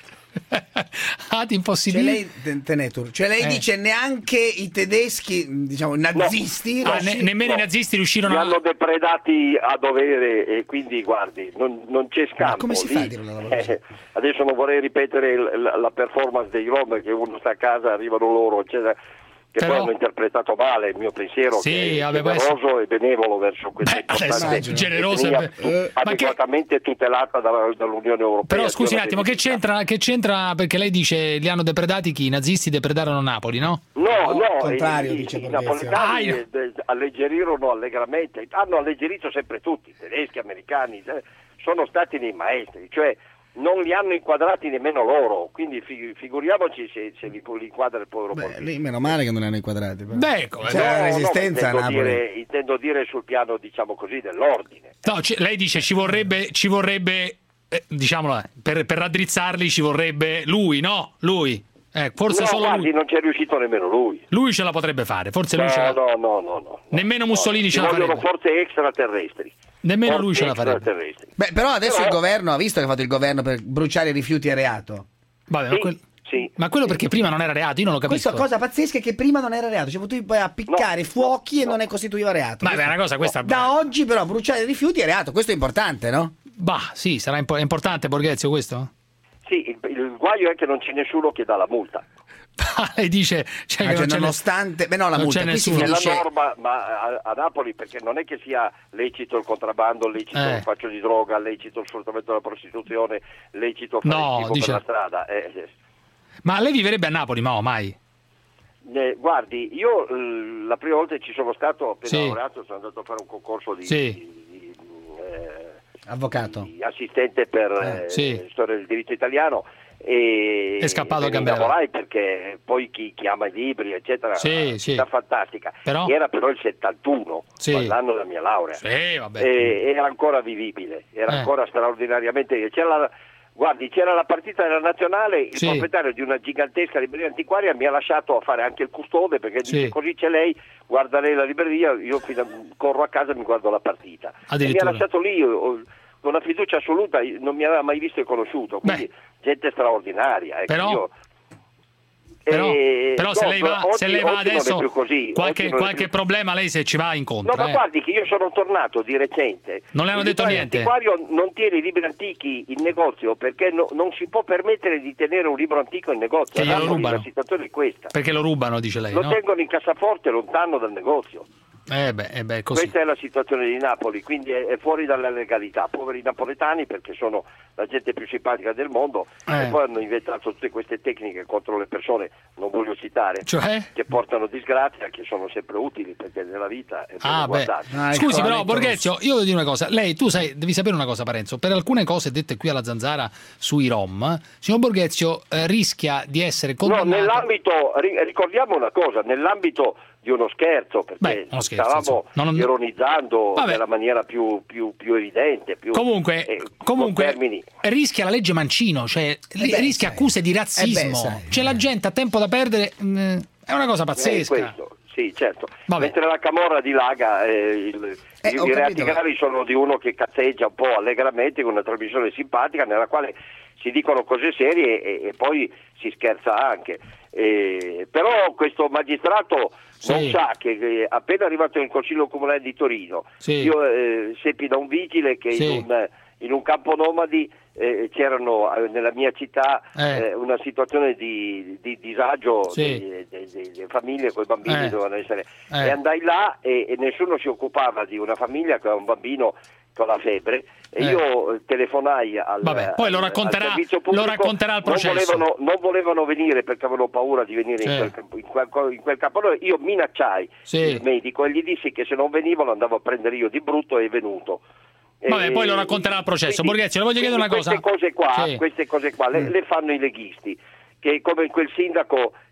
Ah, di Cioè impossibile. lei, Ten- Tenetur, cioè lei Eh. dice neanche i tedeschi, diciamo, nazisti. Ah, ne- riusci- nemmeno i no. nazisti riuscirono Li a... hanno depredati a dovere e quindi guardi, non, non c'è scampo. come si lì. fa a dire una roba così? Eh, adesso non vorrei ripetere il- la, la performance dei Rom, che uno sta a casa, arrivano loro, eccetera, che Però- poi hanno interpretato male il mio pensiero, Sì, che è vabbè, può generoso e benevolo verso questa adesso, importante generoso e etnia, be- eh, ma che- adeguatamente tutelata dalla- dall'Unione Europea. Però scusi un Dio attimo, che benedica. c'entra, che c'entra, perché lei dice li hanno depredati chi? I nazisti depredarono Napoli, no? No, no, contrario, i, i- dice i Borghezio. napoletani Ah, eh, eh, alleggerirono allegramente, hanno alleggerito sempre tutti, tedeschi, americani, eh, sono stati dei maestri, cioè non li hanno inquadrati nemmeno loro, quindi fi- figuriamoci se, se li, li inquadra il povero Beh, Borghese. lì meno male che non li hanno inquadrati. però. Beh, come C'era No, la no, resistenza a intendo Napoli. dire, intendo dire sul piano, diciamo così, dell'ordine. No, ci- lei dice ci vorrebbe, ci vorrebbe eh, diciamolo, eh, per, per raddrizzarli ci vorrebbe lui, no? Lui. Eh, forse no, solo guardi, lui. non c'è riuscito nemmeno lui. Lui ce la potrebbe fare, forse lui No, ce la... no, no, no, no. Nemmeno Mussolini Ci ce la vogliono farebbe. forze extraterrestri. Nemmeno Forze lui ce la farebbe. extraterrestri. Beh, però adesso Però- il governo ha visto che ha fatto il governo per bruciare i rifiuti è reato. Vabbè, Sì, ma, quel- sì, ma quello sì. perché prima non era reato, io non lo capisco. Questa cosa pazzesca è che prima non era reato, cioè potevi poi appiccare No, fuochi e no. non ne costituiva reato. Ma è una cosa questa... Da oggi però bruciare i rifiuti è reato, questo è importante, no? Bah, sì, sarà impo- è importante Borghezio questo? Sì, il, il guaio è che non c'è nessuno che dà la multa. Lei dice cioè, Ah, che cioè, non c'è nonostante, beh no, la non multa c'è qui si nessuno. C'è la finisce. norma, ma a, a Napoli, perché non è che sia lecito il contrabbando, lecito Eh. il faccio di droga, lecito il sfruttamento della prostituzione, lecito fare No, il schifo dice- per la strada. Eh, eh. Ma lei vivrebbe a Napoli, ma mai? Eh, guardi, io eh, la prima volta che ci sono stato, appena Sì. laureato, sono andato a fare un concorso di, Sì. di- di, eh, Avvocato. di assistente per Eh, eh, sì. storia del diritto italiano. E È scappato a me ne gambe innamorai perché poi chi, chi ama i libri eccetera, Sì, sì. città fantastica. Però? Era però il settantuno, Sì. l'anno della mia laurea. Sì, vabbè. E era ancora vivibile, era Eh. ancora straordinariamente. C'era la, guardi, c'era la partita della nazionale, il Sì. proprietario di una gigantesca libreria antiquaria mi ha lasciato a fare anche il custode perché Sì. dice così c'è lei, guarda lei la libreria, io fino a- corro a casa e mi guardo la partita. E mi ha Addirittura. lasciato lì io- con una fiducia assoluta, non mi aveva mai visto e conosciuto, quindi gente straordinaria. Ecco, Però- io- Però, Eh, però se no, lei va, oggi- se lei va oggi non è adesso, più così, qualche, oggi non è qualche più- problema lei se ci va No, incontra. ma eh. guardi che io sono tornato di recente. Non le hanno Il detto libraio niente? antiquario non tiene i libri antichi in negozio perché no- non si può permettere di tenere un libro antico in negozio. Che A glielo Napoli rubano. La situazione è questa. Perché lo rubano, dice lei, Lo no? tengono in cassaforte lontano dal negozio. Eh beh, eh beh, così. Questa è la situazione di Napoli, quindi è, è fuori dalla legalità. Poveri napoletani perché sono la gente più simpatica del mondo Eh. e poi hanno inventato tutte queste tecniche contro le persone, non voglio citare, Cioè? che portano disgrazia, che sono sempre utili perché nella vita è Ah, beh. guardate. Scusi, però, Borghezio, io devo dire una cosa. Lei, tu sai, devi sapere una cosa, Parenzo. Per alcune cose dette qui alla Zanzara sui Rom, signor Borghezio eh, rischia di essere No, condannato. nell'ambito, ri- ricordiamo una cosa, nell'ambito di uno scherzo, perché Beh, uno scherzo, stavamo insomma. Non- ironizzando Vabbè. nella maniera più, più, più evidente, più, Comunque, eh, con comunque termini. rischia la legge Mancino, cioè ri- beh, rischia sai. accuse di Eh beh, razzismo. sai. C'è la gente a tempo da perdere, mh, è una cosa Eh, pazzesca. questo, sì, certo. Vabbè. Mentre la Camorra dilaga, eh, il- Eh, i ho i reati capito. gravi sono di uno che cazzeggia un po' allegramente con una trasmissione simpatica nella quale si dicono cose serie e, e poi si scherza anche. Eh, però questo magistrato Sì. non sa che eh, appena arrivato nel Consiglio Comunale di Torino, Sì. io eh, seppi da un vigile che Sì. in, un, in un campo nomadi eh, c'erano eh, nella mia città Eh. eh, una situazione di, di disagio Sì. delle, delle- delle famiglie con i bambini Eh. dovevano essere Eh. e andai là e, e nessuno si occupava di una famiglia che aveva un bambino con la febbre e Eh. io eh, telefonai al, Vabbè, poi lo al- racconterà- al servizio lo pubblico, racconterà al processo. non volevano, non volevano venire perché avevano paura di venire Sì. in, quel, in, quel, in quel campo. Allora io minacciai Sì. il medico e gli dissi che se non venivano andavo a prendere io di brutto e è venuto. Vabbè, E- poi lo racconterà al processo. quindi- Borghezio, le voglio chiedere quindi una cosa. Queste cose qua, Sì. queste cose qua le, Mm. le fanno i leghisti, che come quel sindaco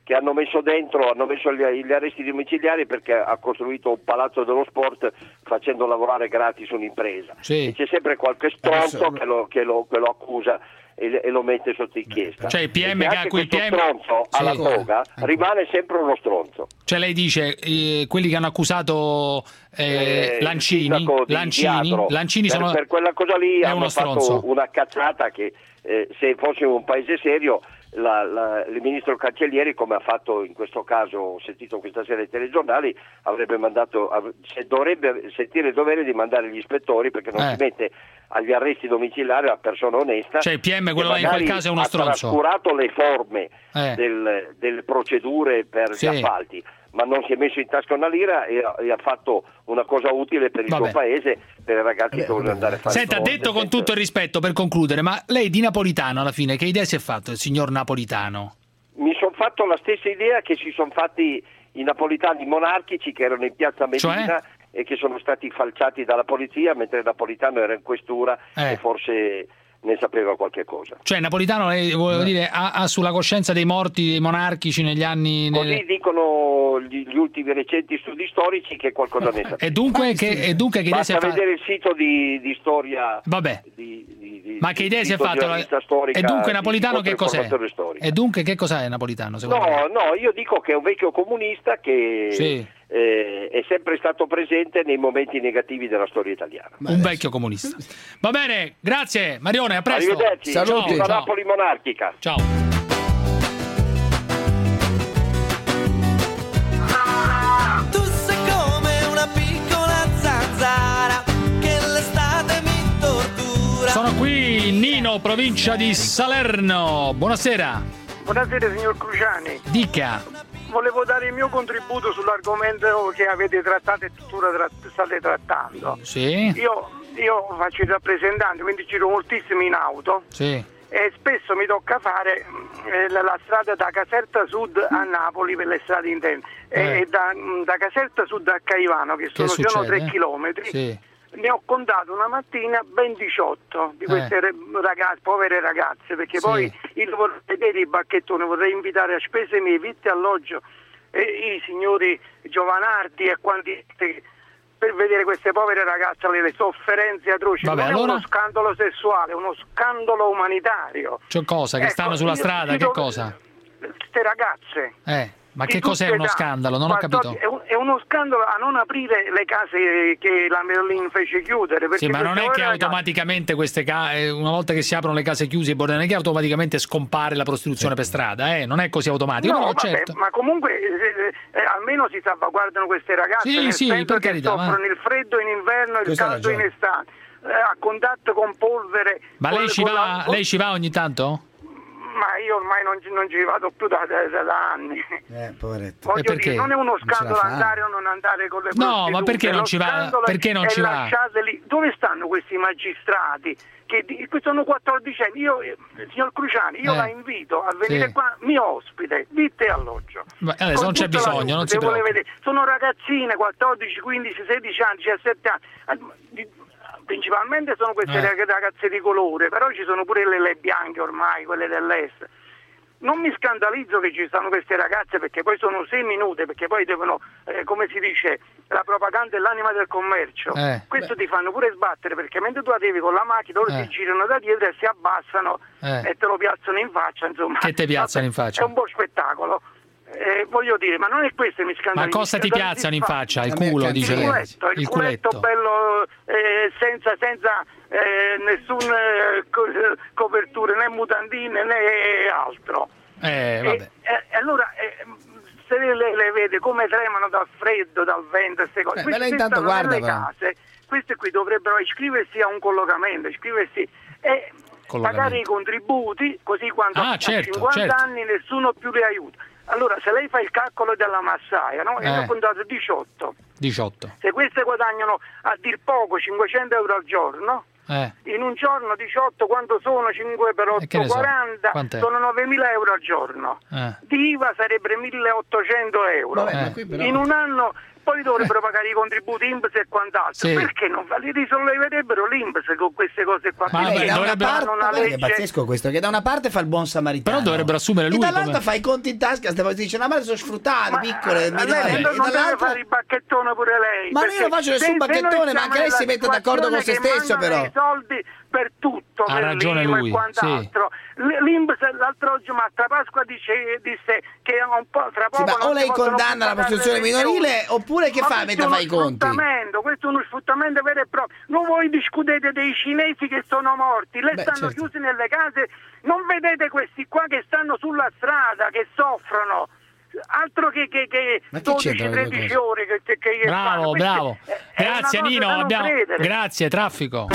che hanno messo dentro, hanno messo gli, gli arresti domiciliari perché ha costruito un palazzo dello sport facendo lavorare gratis un'impresa. Sì. E c'è sempre qualche stronzo Adesso... che, lo, che, lo, che lo accusa e, e lo mette sotto inchiesta. Cioè il P M e che ha quel questo P M stronzo sì. alla toga rimane sempre uno stronzo. Cioè lei dice eh, quelli che hanno accusato eh, Eh, Lancini, il sindaco di Lancini, Diatro, Lancini per, sono per quella cosa lì è hanno uno fatto stronzo. una cazzata che eh, se fossimo un paese serio la, la, il ministro Cancellieri, come ha fatto in questo caso, ho sentito questa sera ai telegiornali, avrebbe mandato av- se dovrebbe sentire il dovere di mandare gli ispettori, perché non Eh. si mette agli arresti domiciliari la persona onesta. Cioè il P M, che quello là in quel magari caso è uno ha stronzo. trascurato le forme Eh. del, delle procedure per Sì. gli appalti, ma non si è messo in tasca una lira e ha, e ha fatto una cosa utile per il Vabbè. suo paese, per i ragazzi che vogliono andare a fare Senta, sport, detto con senza- tutto il rispetto, per concludere, ma lei di Napolitano alla fine che idea si è fatto, il signor Napolitano? Mi sono fatto la stessa idea che si sono fatti i napolitani monarchici che erano in piazza Medina Cioè? e che sono stati falciati dalla polizia mentre il Napolitano era in questura Eh. e forse ne sapeva qualche cosa. Cioè Napolitano, lei, volevo dire, ha, ha sulla coscienza dei morti monarchici negli anni... Così nelle- dicono gli, gli ultimi recenti studi storici che qualcosa ne sa. E dunque che, e dunque che idea si Basta è fatta? vedere il sito di, di storia. Vabbè. Di, di, di, Ma che idea di si è sito di fatto? una rivista storica, E dunque di Napolitano che cos'è? controinformazione storica. E dunque che cos'è Napolitano secondo No, lei? no, io dico che è un vecchio comunista che Sì. eh, è sempre stato presente nei momenti negativi della storia italiana. Un vecchio comunista. Va bene, grazie Marione, a presto. Arrivederci, Ciao, viva ciao. Napoli monarchica. Ciao. Tu sei come una piccola zanzara che l'estate mi tortura. Sono qui in Nino, provincia di Salerno. Buonasera. Buonasera signor Cruciani, Dica. volevo dare il mio contributo sull'argomento che avete trattato e tuttora tra- state trattando. Sì. Io, io faccio il rappresentante, quindi giro moltissimo in auto Sì. e spesso mi tocca fare eh, la, la strada da Caserta Sud a Napoli per le strade interne Eh. e da, da Caserta Sud a Caivano, che sono, sono succede? tre chilometri. Sì. Ne ho contato una mattina ben diciotto di queste Eh. re- ragazze, povere ragazze, perché Sì. poi io vorrei vedere i bacchettoni, vorrei invitare a spese mie, vitto e alloggio, e i signori Giovanardi e quanti, per vedere queste povere ragazze, le, le sofferenze atroci. Vabbè, non è allora? uno scandalo sessuale, è uno scandalo umanitario. C'è cosa? Che Ecco, stanno sulla io- strada? io Che dove- cosa? Queste ragazze. Eh, ma di che cos'è tutte uno età, scandalo? Non ho quattordici capito. È, un- è uno scandalo a non aprire le case che la Merlin fece chiudere. Sì, perché ma non queste è che povere ragazze- automaticamente queste case, una volta che si aprono le case chiuse, i bordelli, non è che automaticamente scompare la prostituzione per strada, eh? Non è così automatico. No, No, vabbè, certo. ma comunque eh, eh, almeno si salvaguardano queste ragazze, Sì, nel sì, senso per che carità, ma- soffrono il freddo in inverno e il Questa ha caldo in ragione. estate, eh, a contatto con polvere. Ma con- lei ci con va, la- lei ci va ogni tanto? Ma io ormai non, ci- non ci vado più da, da- da- da anni. Eh, poveretto. Voglio E perché? dire, non è uno Non ce la scandalo fa. andare o non andare con le No, prostitute. ma perché non Lo ci va? scandalo Perché non è ci va? lasciateli. Dove stanno questi magistrati? Che di- qui sono quattordici anni. Io, eh, signor Cruciani, io Eh. la invito a venire Sì. qua, mio ospite, vitto e alloggio. Ma adesso Con non c'è tutta la bisogno, non luce, si vuole preoccupi. vedere. Sono ragazzine, quattordici, quindici, sedici anni, diciassette anni. Ah, di- Principalmente sono queste Eh. rag- ragazze di colore, però ci sono pure le, le bianche ormai, quelle dell'est. Non mi scandalizzo che ci stanno queste ragazze perché poi sono seminute, perché poi devono, eh, come si dice, la propaganda è l'anima del commercio. Eh, Questo ti fanno pure sbattere perché mentre tu arrivi con la macchina loro Eh. si girano da dietro e si abbassano Eh. e te lo piazzano in faccia, insomma. Che te piazzano in Vabbè, faccia? È un buon spettacolo. Eh, voglio dire, ma non è questo che mi Ma scandalizza. cosa ti piazzano in faccia? Il A me culo, è dice Il lei. culetto, il, culetto, bello, eh, senza, senza eh, nessun eh, co- coperture, né mutandine né altro. Eh, E, vabbè. e allora eh, se le, le vede come tremano dal freddo, dal vento, queste cose. Beh, Queste ma lei intanto stanno guarda, nelle però. case, queste qui dovrebbero iscriversi a un collocamento, iscriversi e Collocamento. pagare i contributi, così quando Ah, a certo, cinquanta certo. anni nessuno più li aiuta. Allora se lei fa il calcolo della massaia, no? Io Eh. ho contato diciotto. diciotto. Se queste guadagnano a dir poco cinquecento euro al giorno, Eh. in un giorno diciotto quanto sono? cinque per E che otto, ne so? quaranta, Quant'è? sono novemila euro al giorno. Eh. Di I V A sarebbe milleottocento euro. Vabbè, ma Eh. qui però... In un anno poi dovrebbero pagare i contributi I N P S e quant'altro. Sì. Perché non li risolleverebbero l'I N P S con queste cose qua? Ma Perché vabbè, non dovrebbero- fanno una Guarda che è legge? pazzesco questo, che da una parte fa il buon samaritano, Però dovrebbero assumere lui e dall'altra come- fa i conti in tasca, ste volte dice: no, ma sono sfruttate, piccole, Ma mi lei dai. non, E non deve dall'altra- fare il bacchettone pure lei. Ma io perché non faccio nessun se- se noi bacchettone, ma siamo anche lei si nella mette d'accordo con se situazione stesso, che però. mandano i soldi per tutto, Ha per ragione l'I M U lui, e quant'altro. L'I N P S l'altro oggi Marta Pasqua dice, disse che un po' tra Sì, poco ma non o si lei possono condanna più la pagare prostituzione le pensioni. minorile, oppure che Ma fa questo mentre è fa uno i conti? sfruttamento, questo è uno sfruttamento vero e proprio. Non voi discutete dei cinesi che sono morti, le Beh, stanno certo. chiusi nelle case, non vedete questi qua che stanno sulla strada, che soffrono. Altro che, che, che Ma che dodici c'entrano le due tredici cose? ore che, che, che gli fanno. Bravo, Queste- bravo. è- è una Grazie cosa Nino, da non abbiamo... credere. grazie, traffico.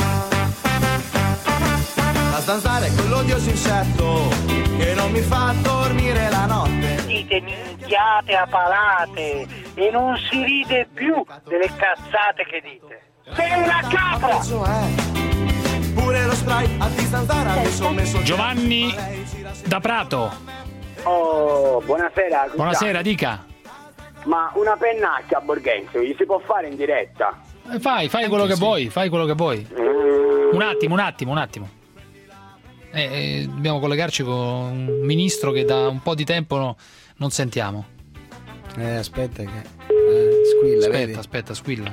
La zanzara è quell'odioso insetto che non mi fa dormire la notte. Dite minchiate a palate e non si ride più delle cazzate che dite. Sei una capra! Pure lo spray a di zanzara mi sono messo. Giovanni da Prato. Oh, buonasera. scusa. Buonasera, dica. Ma una pennacchia a Borghenzio gli si può fare in diretta? Eh, Fai, fai quello che vuoi, fai quello che vuoi. Un attimo, un attimo, un attimo. Eh, eh, dobbiamo collegarci con un ministro che da un po' di tempo no- non sentiamo. Eh, aspetta che... eh, squilla, Aspetta, vedi? aspetta, squilla.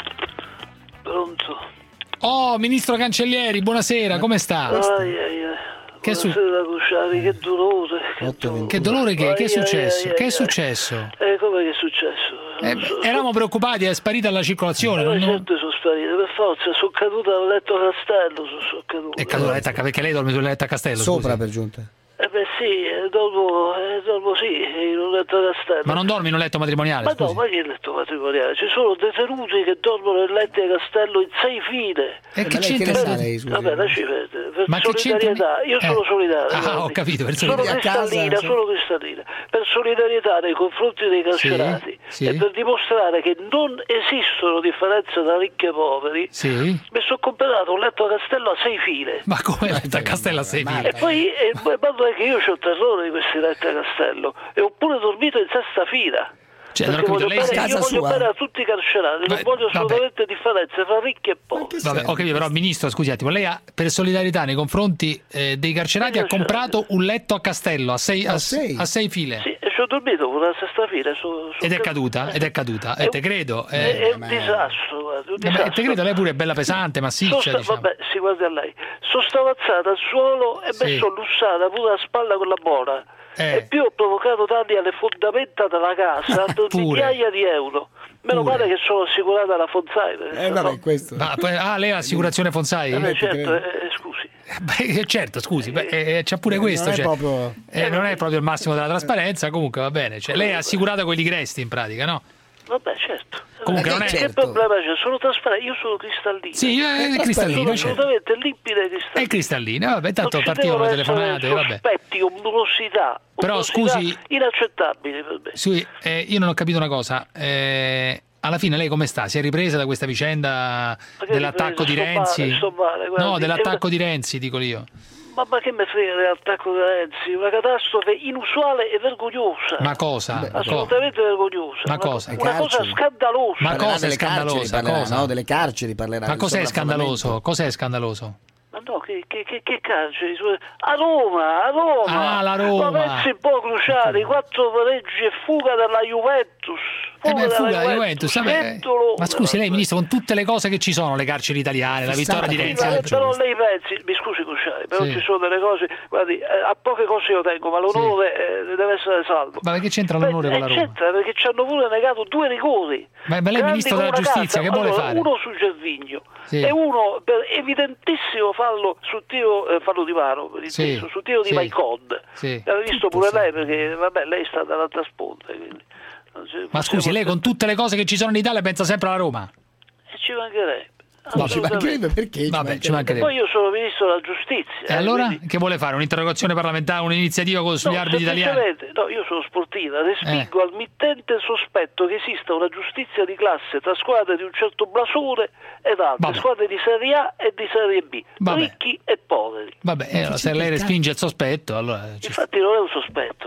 Pronto? Oh, ministro Cancellieri, buonasera, come sta? Ai, ai, ai. Che è su- Buonasera, Cruciani, che dolore. Che dolore. Che dolore che? Che è Ai, successo? ai, ai, Che è ai. successo? Eh, come che è successo? Eh, Non so. eravamo preoccupati, è sparita la circolazione. Ma non- non- certo sono sparite, per forza, sono caduta dal letto Castello, sono, sono caduta. È caduta letta, perché lei dorme sul letto a Castello. Sopra scusi. per giunta. Eh beh sì, eh, dormo, eh, dormo sì, in un letto Castello. Ma non dormi in un letto matrimoniale? Ma no, scusi. ma che letto matrimoniale? Ci sono detenuti che dormono nel letto di Castello in sei file. E che ma lei che c'entra? ne sa lei, scusi? Vabbè, lasci perdere. Per Ma che solidarietà, c'entra? io Eh. sono solidarietà. Ah, guardi. ho capito, per sono solidarietà. A casa, cristallina, sì. sono cristallina. Per solidarietà nei confronti dei carcerati sì. e per dimostrare che non esistono differenze tra ricchi e poveri, Sì? mi sono comprato un letto a Castello a sei file. Ma come letto a Castello a sei E file? poi, e poi guarda che io ho terrore di questi letti a Castello e ho pure dormito in sesta fila. Cioè, non ho Perché capito, voglio lei bene, casa io voglio sua? bene a tutti i carcerati, non Beh, voglio vabbè. assolutamente differenze tra ricchi e poveri. Vabbè, ho capito, però ministro, scusi un attimo, lei ha, per solidarietà nei confronti eh, dei carcerati ha comprato un letto a Castello a sei, a, A sei? a sei file. Sì, e ci ho dormito con la sesta fila. Su, su Ed è caduta, ed è caduta, e te credo. È, eh. è un disastro, guarda, un Vabbè, disastro. te credo, lei pure è bella pesante, massiccia, Sono sta- diciamo. Vabbè, si guardi a lei. Sono stavazzata al suolo e Sì. mi sono lussata pure la spalla con la buona. Eh. E più ho provocato danni alle fondamenta della casa, per Pure. migliaia di euro. Meno Pure. male che sono assicurata alla Fonsai. perché Eh, sennò- vabbè, questo. Ma poi- ah, lei ha l'assicurazione Fonsai? Eh, ti certo, credo. eh, eh, scusi. Beh, certo, scusi, beh, eh, c'è pure Eh, questo. non è cioè, proprio- eh, non è proprio il massimo della trasparenza, comunque va bene. Cioè, lei ha assicurato quelli gresti in pratica, no? Vabbè, certo. Comunque Eh, non è- Che certo. problema c'è? Sono trasparente, io sono cristallino. Sì, è cristallino, Sono certo. assolutamente limpida e cristallina. È cristallina, vabbè, tanto Non ci partivano le devono essere telefonate, vabbè. sospetti, ombrosità, Però, ombrosità scusi- inaccettabili per me. Sì, eh, io non ho capito una cosa. eh, alla fine lei come sta? Si è ripresa da questa vicenda Ma che dell'attacco di ripresa? Sto Renzi? male, sto male, guardi. No, dell'attacco È di Renzi, dico io. Ma, ma che me frega dell'attacco di Renzi? Una catastrofe inusuale e vergognosa. Ma cosa? Co- Assolutamente vergognosa. Ma una, cosa? Una cosa Carceri. scandalosa. Ma Parlerà cosa è delle carceri, scandalosa? parlerà, Cosa? no, delle carceri parlerà. Ma del cos'è sovraffollamento. scandaloso? Cos'è scandaloso? Ma no, che, che, che, che carceri? A Roma, a Roma! Ah, la Roma. Ma pensi un po' Cruciani, quattro pareggi e fuga dalla Juventus. Eh beh, dalla fuga la Juventus, vabbè. Pentolo. Ma scusi, lei ministro, con tutte le cose che ci sono, le carceri italiane, la vittoria di Sì, Renzi, ma- la- però lei pensi, mi scusi Cruciani, però Sì. ci sono delle cose, guardi, eh, a poche cose io tengo, ma l'onore eh, deve essere salvo. ma che c'entra l'onore Beh, con la eh, Roma? c'entra, perché ci hanno pure negato due rigori. Ma, ma lei è Grandi ministro come della una giustizia, casa. che vuole Allora, fare? uno su Gervigno Sì. e uno per evidentissimo fallo sul tiro, eh, fallo di mano, per il Sì, testo, sul tiro sì. di Maicon. Sì. L'aveva visto pure lei, perché vabbè, lei sta dall'altra sponda. Quindi, non si- Ma scusi, possiamo- lei con tutte le cose che ci sono in Italia pensa sempre alla Roma? E ci mancherebbe. No, ci assolutamente. perché? Vabbè, ci E mancherebbe. poi io sono ministro della giustizia. E eh, allora? quindi- Che vuole fare? Un'interrogazione parlamentare, un'iniziativa con- sugli No, arbitri italiani? semplicemente, no, io sono sportiva, Eh. respingo al mittente sospetto che esista una giustizia di classe tra squadre di un certo blasone ed altre, Vabbè. squadre di Serie A e di Serie B, Vabbè. ricchi e poveri. Vabbè, eh, allora, se lei respinge il sospetto, allora ci sta. Infatti non è un sospetto, è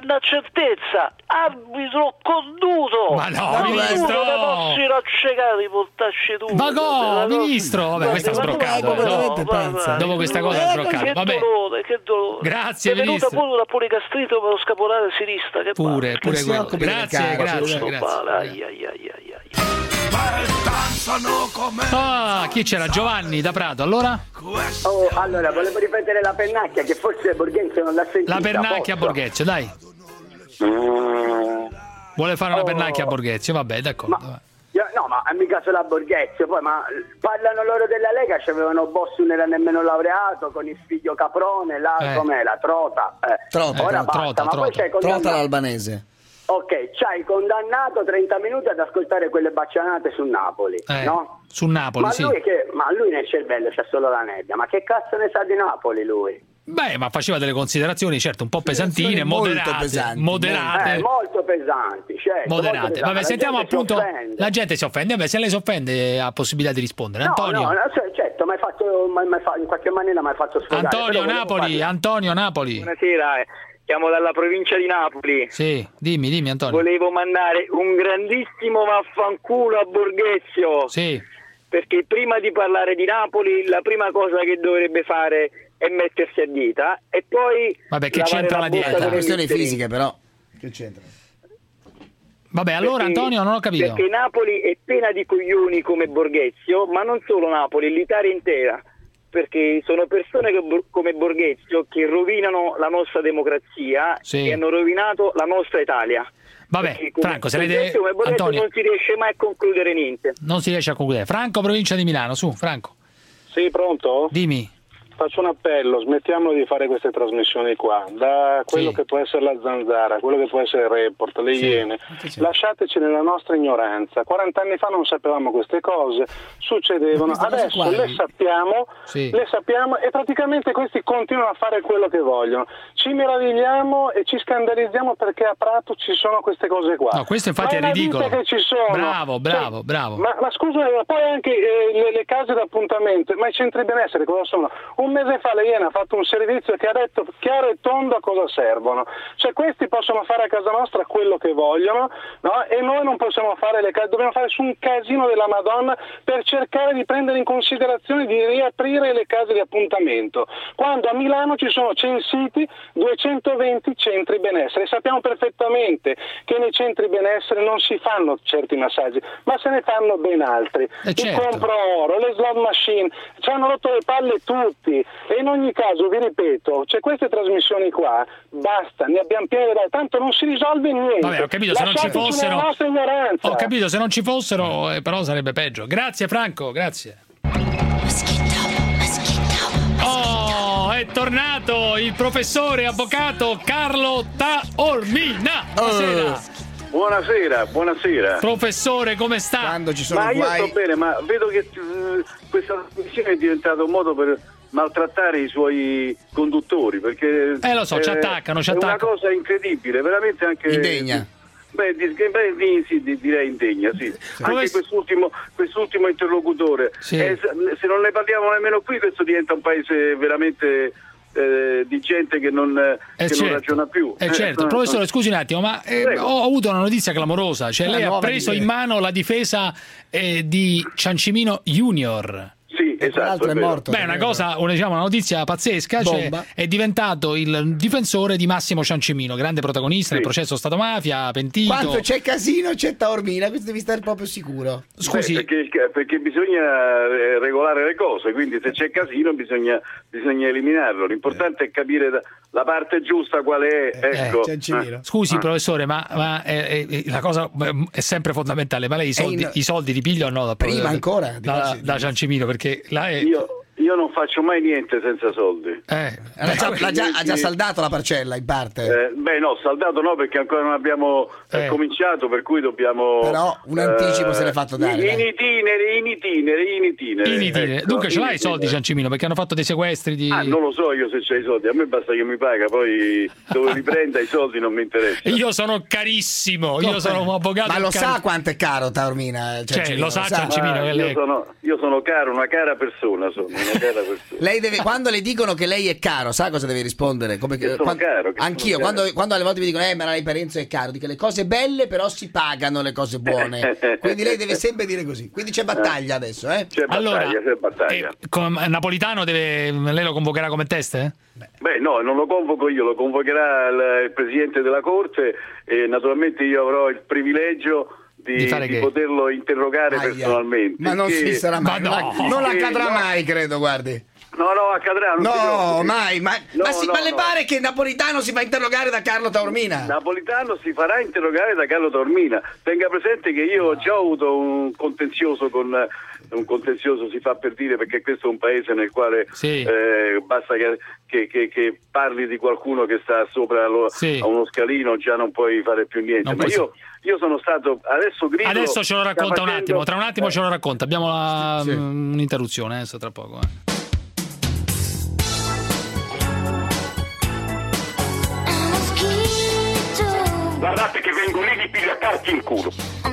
una certezza, arbitro conduto. Ma no, Ma ministro! tu non ne posso raccegare i portacci tu. Ma no, ministro! Vabbè, questo ha Ma tu sbroccato. come No, veramente pensa? dopo questa cosa ha Eh, sbroccato. Che Vabbè. dolore, che dolore. Grazie, è venuta ministro. pure una poligastrito per lo scapolare sinistra. Che Pure, palle. pure Che si quello. occupi del Grazie, caro, grazie, sto grazie. male. Ai, ai, ai, ai, ai. Ah, chi c'era? Giovanni da Prato, allora? Oh, allora, volevo ripetere la pennacchia che forse Borghezio non l'ha sentita. La pernacchia a posso? Borghezio, dai. Mm. Vuole fare una Oh. pernacchia a Borghezio, vabbè, d'accordo. Ma- Io- no, ma mica solo a Borghezio, poi, ma parlano loro della Lega, c'avevano boss, non era nemmeno laureato, con il figlio Caprone, là, Eh. com'è, la Trota. Eh. Trota, Ora eh, basta, trota, ma poi trota. c'hai condannato... Trota l'albanese. Ok, c'hai condannato trenta minuti ad ascoltare quelle baccianate su Napoli, Eh, no? Su Napoli, ma sì. lui che, ma lui nel cervello c'ha solo la nebbia, ma che cazzo ne sa di Napoli lui? Beh, ma faceva delle considerazioni, certo, un po' pesantine, molto moderate, pesanti, moderate. Eh, molto pesanti, certo, molto Moderate. pesanti. Vabbè, La sentiamo gente si appunto. offende. La gente si offende. Vabbè, se lei si offende ha possibilità di rispondere. No, Antonio. no, no, cioè, certo, ma fatto, m'hai- m'hai fa- in qualche maniera mi hai fatto sfogare. Antonio però volevo Napoli, farlo. Antonio Napoli. Buonasera, eh. Chiamo dalla provincia di Napoli. Sì, dimmi, dimmi Antonio. Volevo mandare un grandissimo vaffanculo a Borghezio. Sì. Perché prima di parlare di Napoli la prima cosa che dovrebbe fare è mettersi a dieta e poi Vabbè, che lavare c'entra la bocca dieta? con le Questioni Listerine. fisiche, però. Che c'entra? Vabbè, allora Perché- Antonio non ho capito. Perché Napoli è piena di coglioni come Borghezio, ma non solo Napoli, l'Italia intera. Perché sono persone che, come Borghezio che rovinano la nostra democrazia Sì. e hanno rovinato la nostra Italia. Vabbè, Perché come Franco, se lei deve- Borghezio, come Borghezio Antonio. non si riesce mai a concludere niente. Non si riesce a concludere. Franco, provincia di Milano, su, Franco. Sì, pronto? Dimmi. Faccio un appello, smettiamo di fare queste trasmissioni qua, da quello Sì. che può essere la Zanzara, quello che può essere il Report, le Sì. Iene, lasciateci nella nostra ignoranza. quaranta anni fa non sapevamo queste cose, succedevano, Ma queste adesso cose qua- le sappiamo, Sì. le sappiamo e praticamente questi continuano a fare quello che vogliono. Ci meravigliamo e ci scandalizziamo perché a Prato ci sono queste cose qua. No, questo infatti Ma è una vita ridicolo. che ci sono. Bravo, bravo, Cioè, bravo. Ma, ma scusa, ma poi anche eh, le, le case d'appuntamento, ma i centri benessere cosa sono? Un mese fa la Iena ha fatto un servizio che ha detto chiaro e tondo a cosa servono. Cioè questi possono fare a casa nostra quello che vogliono, no? E noi non possiamo fare le case, dobbiamo fare su un casino della Madonna per cercare di prendere in considerazione di riaprire le case di appuntamento. Quando a Milano ci sono censiti duecentoventi centri benessere e sappiamo perfettamente che nei centri benessere non si fanno certi massaggi, ma se ne fanno ben altri. Eh, Il certo. compro oro, le slot machine, ci hanno rotto le palle tutti e in ogni caso vi ripeto, c'è queste trasmissioni qua, basta, ne abbiamo piene da tanto non si risolve niente. Vabbè, ho capito, se non ci Lasciateci fossero. nella nostra ignoranza. Ho capito, se non ci fossero, eh, però sarebbe peggio. Grazie Franco, grazie. Oh, è tornato il professore avvocato Carlo Taormina. Buonasera. Buonasera, buonasera. Professore, come sta? Quando ci Ma io sto bene, ma vedo che eh, questa trasmissione è diventata un modo per maltrattare i suoi conduttori, perché Eh, lo so, ci attaccano, ci è una attaccano. cosa incredibile, veramente anche Indegna. Beh, di- beh, di- sì, di- direi indegna, sì. Anche quest'ultimo, quest'ultimo interlocutore. Sì. Eh, se- se non ne parliamo nemmeno qui, questo diventa un paese veramente eh, di gente che non, Eh, che certo. non ragiona più. Eh, certo. Professore, scusi un attimo, ma eh, Prego. ho avuto una notizia clamorosa. Cioè, Una lei ha nuova preso idea. in mano la difesa eh, di Ciancimino Junior. Sì, esatto. è morto. Beh, è una cosa, una, diciamo, una notizia pazzesca. Cioè, Bomba. è diventato il difensore di Massimo Ciancimino, grande protagonista del processo Stato Mafia, pentito. Quando c'è casino c'è Taormina, questo devi stare proprio sicuro. Scusi. Beh, perché, perché bisogna eh, regolare le cose, quindi se c'è casino bisogna, bisogna eliminarlo. L'importante è capire da- la parte giusta qual è. Ecco. Eh. Scusi, Ah. professore, ma, ma eh, eh, la cosa eh, è sempre fondamentale. Ma lei i soldi, in- i soldi li piglia o no? Da, Prima ancora, di da, farsi- da Ciancimino, perché là è. Io, io non faccio mai niente senza soldi. Eh, Ha già, l'ha già- ha già saldato la parcella in parte. Eh, beh no, saldato no, perché ancora non abbiamo eh, Eh. cominciato, per cui dobbiamo... Però un anticipo se l'è fatto dare, In, in dai. itinere, in itinere, in itinere. In itinere. Ecco, Dunque ce in l'ha i soldi itinere. Ciancimino, perché hanno fatto dei sequestri di. Ah, non lo so io se c'è i soldi, a me basta che mi paga, poi dove li prenda i soldi non mi interessa. Io sono carissimo, io Come? sono un avvocato. Ma lo cari- sa quanto è caro Taormina? Cioè, lo sa Ah, Ciancimino che io, lei. sono, io sono caro, una cara persona sono, una Lei deve, quando le dicono che lei è caro, sa cosa deve rispondere? Come che, Che sono quando, caro, che anch'io, sono quando, caro. quando alle volte mi dicono eh ma lei per Renzo è caro, dico le cose belle però si pagano le cose buone. Quindi lei deve sempre dire così. Quindi c'è battaglia adesso, eh? C'è Allora, battaglia, c'è battaglia. Eh, com- Napolitano deve, lei lo convocherà come teste? Eh? Beh, no, non lo convoco io, lo convocherà il, il Presidente della Corte e naturalmente io avrò il privilegio di, Di fare di che? poterlo interrogare Aia. personalmente. Ma non che- si sarà mai, Ma no. non, non Che- accadrà no. mai, credo, guardi. No, no, accadrà. Non si No, preoccupi. mai, ma, No, ma, si- no, ma le no. pare che Napolitano si fa interrogare da Carlo Taormina? Napolitano si farà interrogare da Carlo Taormina. Tenga presente che io ho già avuto un contenzioso con un contenzioso si fa per dire, perché questo è un paese nel quale Sì. eh, basta che, che, che, che parli di qualcuno che sta sopra lo, Sì. a uno scalino, già non puoi fare più niente. Non Ma puoi- io, io sono stato adesso Grillo Adesso ce lo sta racconta un facendo- attimo, tra un attimo Eh. ce lo racconta. Abbiamo la, Sì. mm, un'interruzione adesso tra poco. Eh. Guardate che vengo lì di pigliarti in culo.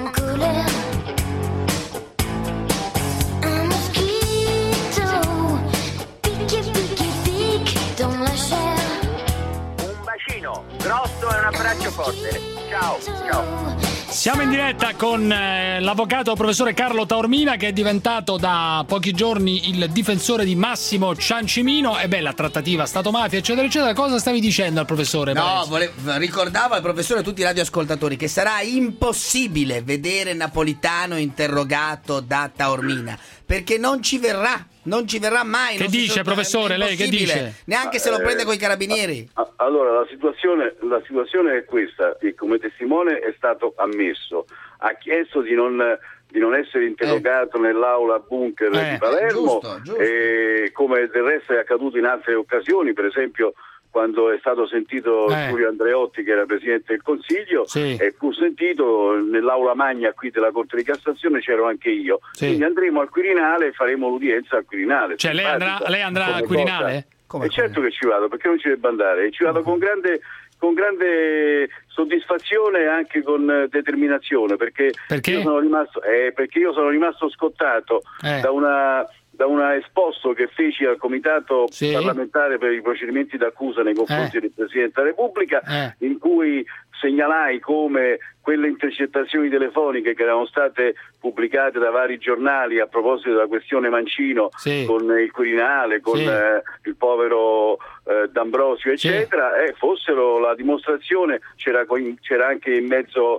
Un bacino grosso e un abbraccio forte. Ciao, ciao. Siamo in diretta con eh, l'avvocato professore Carlo Taormina, che è diventato da pochi giorni il difensore di Massimo Ciancimino. E beh, la trattativa Stato-mafia, eccetera, eccetera. Cosa stavi dicendo al professore? No, Parenzo? vole- ricordavo al professore e a tutti i radioascoltatori che sarà impossibile vedere Napolitano interrogato da Taormina, perché non ci verrà, non ci verrà mai. Che non si dice, so- professore, è lei che impossibile. dice? Neanche se lo Eh, prende coi carabinieri. a- Allora, la situazione, la situazione è questa, e come testimone è stato ammesso, ha chiesto di non, di non essere interrogato nell'aula bunker Eh, di Palermo, giusto, giusto. e come del resto è accaduto in altre occasioni, per esempio quando è stato sentito Eh. Giulio Andreotti, che era Presidente del Consiglio, Sì. e fu sentito nell'aula magna qui della Corte di Cassazione, c'ero anche io. Sì. Quindi andremo al Quirinale e faremo l'udienza al Quirinale. Cioè, lei Simpatica andrà, lei andrà come al Quirinale? cosa. E certo che ci vado, perché non ci debba andare? E ci vado con grande, con grande soddisfazione e anche con eh, determinazione, perché, Perché? Io sono rimasto, eh, perché io sono rimasto scottato Eh. da una da un esposto che feci al Comitato Sì. parlamentare per i procedimenti d'accusa nei confronti Eh. del Presidente della Repubblica, Eh. in cui segnalai come quelle intercettazioni telefoniche che erano state pubblicate da vari giornali a proposito della questione Mancino, Sì. con il Quirinale, con Sì. eh, il povero eh, D'Ambrosio, eccetera, eh, fossero la dimostrazione. C'era, co- c'era anche in mezzo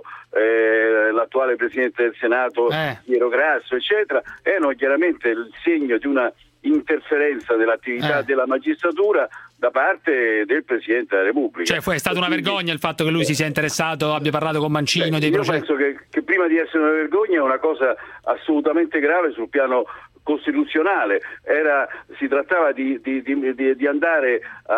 eh, l'attuale Presidente del Senato, Eh. Piero Grasso, eccetera, erano chiaramente il segno di una interferenza dell'attività Eh. della magistratura da parte del Presidente della Repubblica. Cioè, fu- è stata una Quindi- vergogna il fatto che lui si sia interessato, abbia parlato con Mancino Beh, dei io processi. penso che, che prima di essere una vergogna è una cosa assolutamente grave sul piano costituzionale. Era, si trattava di, di, di, di- di andare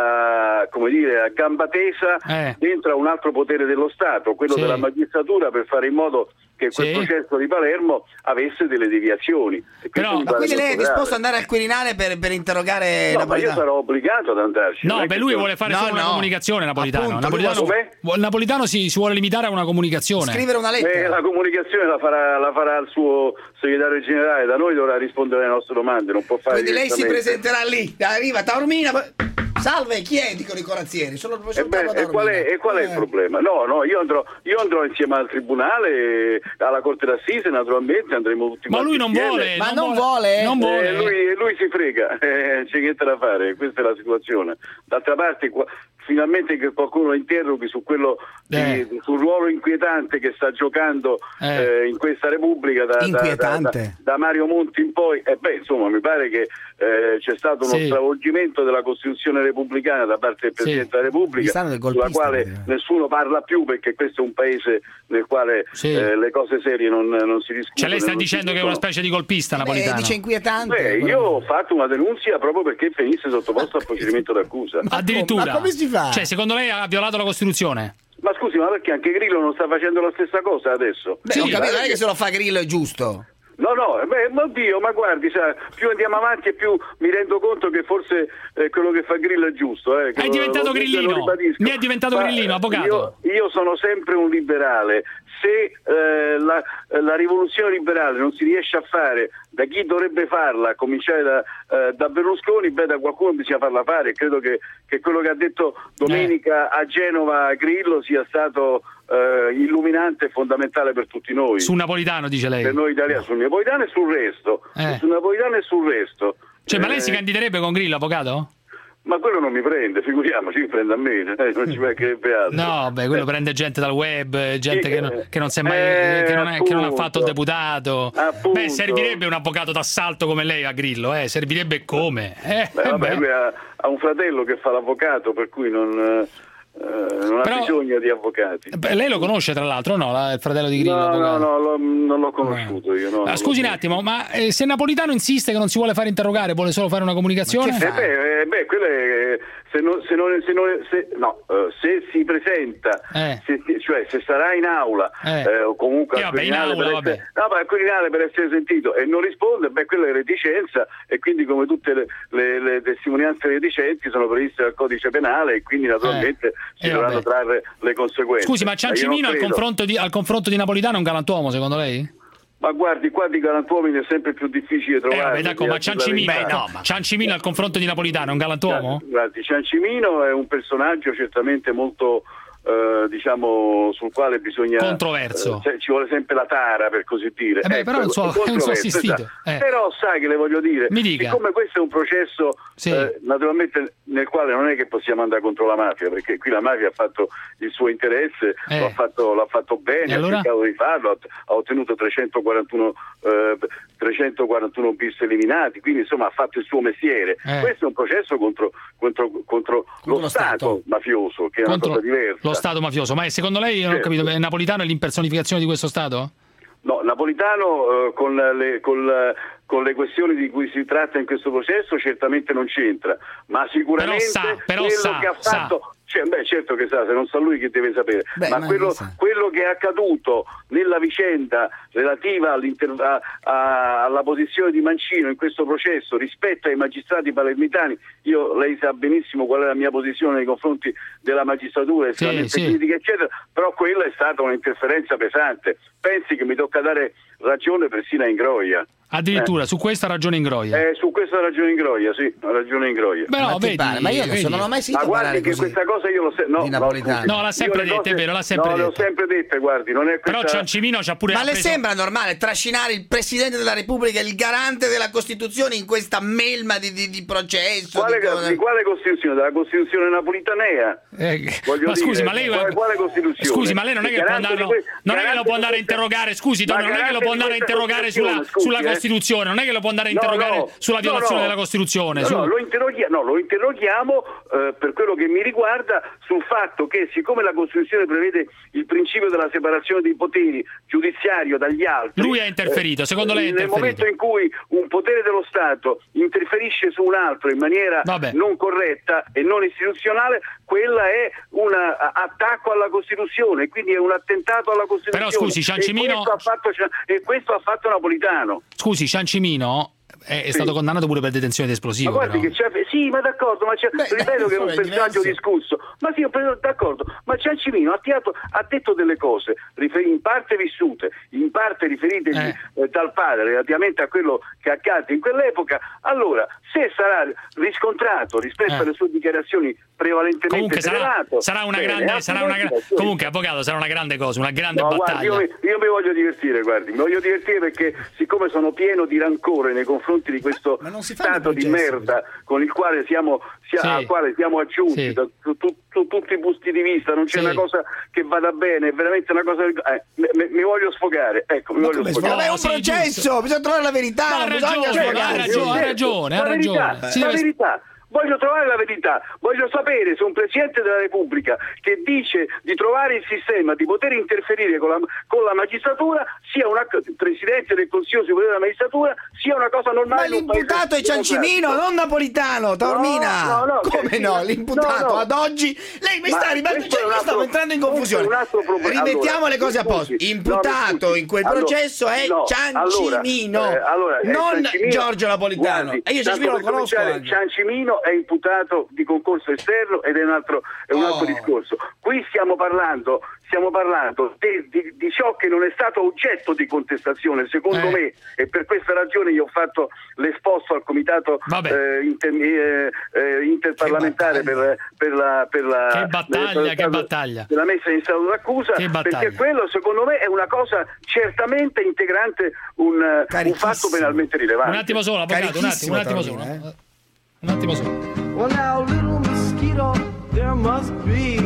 a, come dire, a gamba tesa Eh. dentro a un altro potere dello Stato, quello Sì. della magistratura, per fare in modo che quel Sì. processo di Palermo avesse delle deviazioni. E questo Però- mi Ma pare quindi lei è molto disposto ad grave. andare al Quirinale per, per interrogare No, ma io Napolitano? sarò obbligato ad andarci. non No, è beh, che lui sono- vuole fare No, solo una no. comunicazione, Napolitano. Appunto, lui Napolitano, vuole- vuole- Napolitano si, si vuole limitare a una comunicazione. Scrivere una Eh, lettera. la comunicazione la farà, la farà il suo segretario generale, da noi dovrà rispondere alle nostre domande, non può fare Quindi lei si direttamente. presenterà lì, arriva Taormina, poi- salve, chi è? Dicono i corazzieri. Sono il E, professor beh, Carlo e qual, è, Taormina. e qual è il Eh. problema? No, no, io andrò, io andrò insieme al tribunale, alla Corte d'Assise, naturalmente, andremo tutti Ma quanti lui non insieme. vuole. Ma non vuole? Non vuole. Eh, lui, lui si frega, eh, c'è niente da fare, questa è la situazione. D'altra parte, qua- finalmente che qualcuno lo interroghi su quello di- Eh. sul ruolo inquietante che sta giocando Eh. eh, in questa Repubblica da, da- Inquietante? da- da- da Mario Monti in poi. E beh, insomma, mi pare che eh, c'è stato uno Sì. stravolgimento della Costituzione repubblicana da parte del Presidente della Gli Repubblica, stanno del sulla golpista, quale praticamente. nessuno parla più, perché questo è un paese nel quale Sì. eh, le cose serie non, non si discutono. Cioè, lei sta non si dicendo che è dicono. una specie di colpista, Eh, Napolitano. dice inquietante. Beh, io ho fatto una denunzia proprio perché venisse sottoposto al procedimento d'accusa. Ma Addirittura. Ma come si fa? Cioè, secondo lei ha violato la Costituzione? Ma scusi, ma perché anche Grillo non sta facendo la stessa cosa adesso? Beh, Sì, ho capito, guarda non è che se lo fa Grillo è giusto. No, no, beh, ma oddio, ma guardi, sa, più andiamo avanti e più mi rendo conto che forse eh, quello che fa Grillo è giusto. Eh, che È lo- diventato lo- lo grillino. ribadisco. Mi è diventato Ma, grillino, eh, avvocato. Io, io sono sempre un liberale. Se eh, la, la rivoluzione liberale non si riesce a fare da chi dovrebbe farla, a cominciare da, eh, da Berlusconi, beh, da qualcuno bisogna farla fare. Credo che, che quello che ha detto domenica a Genova Grillo sia stato eh, illuminante e fondamentale per tutti noi. Su Napolitano, dice lei? Per noi italiani, sul Napolitano e sul resto. Eh. Sul Napolitano e sul resto. Cioè, ma lei Eh, si candiderebbe con Grillo, avvocato? Ma quello non mi prende, figuriamoci, mi prende a me, eh, non ci mancherebbe altro. No, beh, quello prende gente dal web, gente Sì, che, non, che non si è mai eh, che, non è- che non ha appunto. fatto il deputato. Appunto. Beh, servirebbe un avvocato d'assalto come lei a Grillo, eh, servirebbe come? Eh, Beh, vabbè, beh. lui ha, ha un fratello che fa l'avvocato, per cui non, eh, non Però- ha bisogno di avvocati. Beh, lei lo conosce tra l'altro, no? La- il fratello di Grillo. No, no, avvocato. no, lo- non l'ho conosciuto io. No, Ah, non scusi l'ho un attimo, ma eh, se Napolitano insiste che non si vuole fare interrogare, vuole solo fare una comunicazione? Eh beh, eh, beh, quello è, se non, se non, se non se, no, eh, se si presenta, Eh. se, cioè se sarà in aula Eh. eh, o comunque Eh, al vabbè, in Quirinale aula, per vabbè. essere, no, ma al Quirinale per essere sentito e non risponde, beh, quella è reticenza e quindi come tutte le, le, le testimonianze reticenti sono previste dal codice penale e quindi naturalmente si Eh, dovranno vabbè. trarre le conseguenze. Scusi, ma io Ciancimino non al credo- confronto, di, al confronto di Napolitano è un galantuomo, secondo lei? Ma guardi, qua di galantuomini è sempre più difficile Eh, trovare. vabbè, d'accordo, ma Ciancimino, Ciancimino al confronto di Napolitano è un galantuomo? Guardi, Ciancimino è un personaggio certamente molto, eh, diciamo, sul quale bisogna... Controverso. eh, ci vuole sempre la tara, per così dire. Eh beh, però è un suo- è un suo controverso, assistito, esatto. eh. Però sai che le voglio dire, Mi dica. siccome questo è un processo Sì. eh, naturalmente nel quale non è che possiamo andare contro la mafia, perché qui la mafia ha fatto il suo interesse, Eh. lo ha fatto, l'ha fatto bene, E allora? ha cercato di farlo, ha, ha ottenuto trecentoquarantuno, eh, trecentoquarantuno bis eliminati, quindi insomma ha fatto il suo mestiere. Eh. Questo è un processo contro, contro, contro lo, lo Stato, Stato. mafioso, che è Contro una cosa diversa. lo Stato mafioso. Ma secondo lei, non ho Certo. capito, Napolitano è l'impersonificazione di questo Stato? No, Napolitano eh, con, le, con, con le questioni di cui si tratta in questo processo certamente non c'entra, ma sicuramente Però sa, però quello sa, che ha sa. fatto... Cioè, beh, certo che sa, se non sa lui che deve sapere, Beh, ma, ma quello, che sa? quello che è accaduto nella vicenda relativa all'inter- a- a- alla posizione di Mancino in questo processo rispetto ai magistrati palermitani, io lei sa benissimo qual è la mia posizione nei confronti della magistratura, estremamente sì. critica eccetera, però quella è stata un'interferenza pesante. Pensi che mi tocca dare ragione persino a Ingroia. Addirittura, Eh. su questa ragione Ingroia. Eh, su questa ragione Ingroia, sì, ha ragione Ingroia. Beh, no, Ma ti vedi, pare? Ma io non, vedi. so, non ho mai sentito Ma guardi parlare che così. questa cosa io l'ho se- no, di no, Napolitano. scusi. No, l'ha sempre Io le detta, è vero, l'ha sempre no, le ho detta. sempre dette, guardi, non è Però questa... Ciancimino c'ha pure Ma le preso- sembra normale trascinare il Presidente della Repubblica, il garante della Costituzione, in questa melma di, di, di processo? Quale, di cosa- di quale Costituzione? Della Costituzione napolitanea? Eh, Voglio ma scusi, dire, ma lei quale, quale Costituzione? Scusi, ma lei non è che può Garante andarlo, di que- non è che lo garante può di andare a questa- interrogare, scusi, Ma Tony, non è che lo garante può di andare a questa interrogare sulla, Costituzione, sulla scusi, eh. Costituzione, non è che lo può andare a No, interrogare no, sulla no, violazione no. della Costituzione. No, su- no, lo, interroghi- no, lo interroghiamo eh, per quello che mi riguarda sul fatto che siccome la Costituzione prevede il principio della separazione dei poteri giudiziario dagli altri, Lui ha interferito, secondo lei ha nel interferito. momento in cui un potere dello Stato interferisce su un altro in maniera Vabbè. non corretta e non istituzionale, quella è un a- attacco alla Costituzione, quindi è un attentato alla Costituzione. Però, scusi, Ciancimino- e questo ha fatto, e questo ha fatto Napolitano. Scusi, Ciancimino è, è stato condannato pure per detenzione di Ma esplosivo. guardi però. che c'è, sì, ma d'accordo, ma c'è, ripeto che è un è personaggio diverso. discusso, ma sì, ho preso- d'accordo, ma Ciancimino ha, tirato- ha detto delle cose rifer- in parte vissute, in parte riferite Eh. eh, dal padre relativamente a quello che accadde in quell'epoca. Allora, se sarà riscontrato rispetto Eh. alle sue dichiarazioni prevalentemente Comunque sarà, rivelato, sarà una bene, grande, sarà una gra- altrimenti- comunque avvocato, sarà una grande cosa, una grande No, battaglia. guardi, io, mi, io mi voglio divertire, guardi, mi voglio divertire perché siccome sono pieno di rancore nei confronti di questo Ma non si fanno stato di processi, merda con il quale siamo, sia- Sì. al quale siamo aggiunti Sì. da tu- tu- tu- tutti i punti di vista, non c'è Sì. una cosa che vada bene, è veramente una cosa... eh, mi, mi- mi voglio sfogare, ecco, mi voglio Come sfogare. sfogare? È un sì, processo, giusto. bisogna trovare la verità, Ma ha non bisogna ragione, sfogare. ha ragione, ha ragione, ha la verità, ragione. Si la deve- verità. Voglio trovare la verità, voglio sapere se un Presidente della Repubblica che dice di trovare il sistema di poter interferire con la, con la magistratura sia una Presidente del Consiglio Superiore della Magistratura sia una cosa normale. Ma in un paese l'imputato è Ciancimino, democratico. non Napolitano, Taormina. No, no, no, Come Ciancimino. no? L'imputato No, no. ad oggi. Lei mi Ma sta ribattendo, questo è cioè, un io altro- stavo entrando in questo è confusione. un altro problema. Rimettiamo Allora, le cose a mi scusi. posto. No, mi Imputato scusi. in quel Allora, processo è no, Ciancimino, allora, eh, allora, è non Ciancimino. Giorgio Napolitano. Guardi, E io tanto Ciancimino lo per conosco cominciare, anche. Ciancimino è imputato di concorso esterno ed è un altro, è un altro Oh. discorso. Qui stiamo parlando, stiamo parlando di, di, di ciò che non è stato oggetto di contestazione, secondo Eh. me, e per questa ragione io ho fatto l'esposto al comitato eh, inter- eh, eh, interparlamentare per, per la per la Che battaglia, per la- che battaglia. della messa in stato d'accusa, Che battaglia. perché quello secondo me è una cosa certamente integrante un, un fatto penalmente rilevante. Un attimo solo, avvocato, un attimo, un attimo solo. Un attimo solo. Well, now, little mosquito, there must be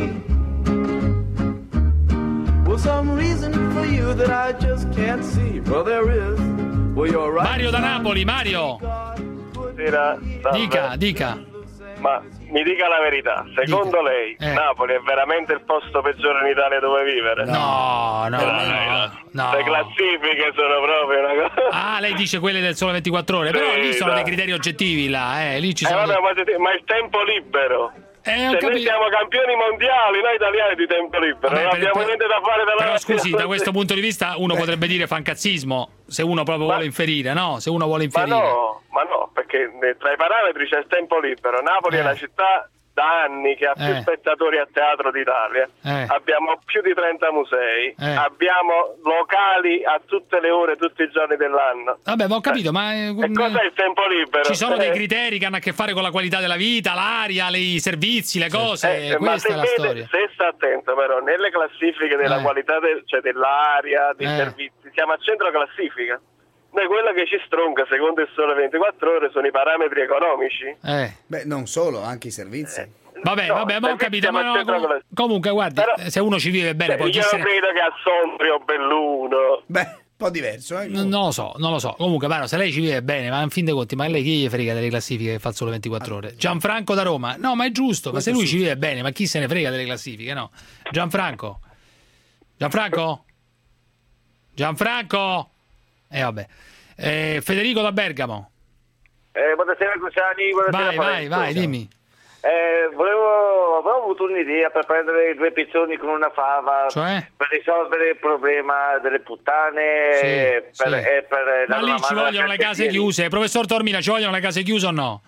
well some reason for you that I just can't see. Well, there is. Well, you're right. Mario da Napoli, Mario. Buonasera, salve. Dica, dica. Ma mi dica la verità, secondo lei Eh. Napoli è veramente il posto peggiore in Italia dove vivere? No, no, Dai, no, dai, no. Le classifiche sono proprio una cosa. Ah, lei dice quelle del Sole ventiquattro Ore, però Sì, lì sono dai. dei criteri oggettivi là, eh, lì ci Eh, sono vabbè, dei- ma, se- ma il tempo libero. Eh, ho Se noi capito. siamo campioni mondiali, noi italiani di tempo libero, Vabbè, non per- abbiamo per- niente da fare dalla Però scusi, da questo punto di vista uno potrebbe dire fancazzismo, se uno proprio vuole inferire, no? Se uno vuole Ma inferire. no, ma no, perché ne- tra i parametri c'è il tempo libero. Napoli è Eh. una città da anni che ha più Eh. spettatori a teatro d'Italia. Eh. Abbiamo più di trenta musei, Eh. abbiamo locali a tutte le ore, tutti i giorni dell'anno. Vabbè, ma ho capito, ma eh, E cos'è il tempo libero? ci sono dei Eh, criteri che hanno a che fare con la qualità della vita, l'aria, le- i servizi, le cose, eh, ma questa se è la vede- storia. se sta attento però, nelle classifiche della Eh. qualità del- cioè dell'aria, dei Eh. servizi, siamo a centro classifica. Noi quello che ci stronca, secondo il Sole ventiquattro Ore, sono i parametri economici. Eh. Beh, non solo, anche i servizi. Vabbè, No, vabbè, ma ho perché capito, siamo ma no, a centro com- classi- comunque guardi, Però- se uno ci vive bene, poi chi io se non ne... credo che a Sondrio o Belluno. Beh, un po' diverso, eh? Non lo so, non lo so. Comunque, Mano, se lei ci vive bene, ma in fin dei conti, ma lei chi gli frega delle classifiche che fa il Sole ventiquattro Ore? Gianfranco da Roma? No, ma è giusto, ma se lui ci vive bene, ma chi se ne frega delle classifiche, no? Gianfranco? Gianfranco? Gianfranco? Eh, vabbè. Eh, Federico da Bergamo? Eh, buonasera Cruciani, buonasera Vai, vai, Parenzo. vai, dimmi. Eh, volevo, avevo avuto un'idea per prendere due piccioni con una fava, Cioè? per risolvere il problema delle puttane, Sì, e per, sì. e per Ma dare una lì ci mano vogliono alla le case Cancellieri. chiuse. Professor Tormina, ci vogliono le case chiuse o no?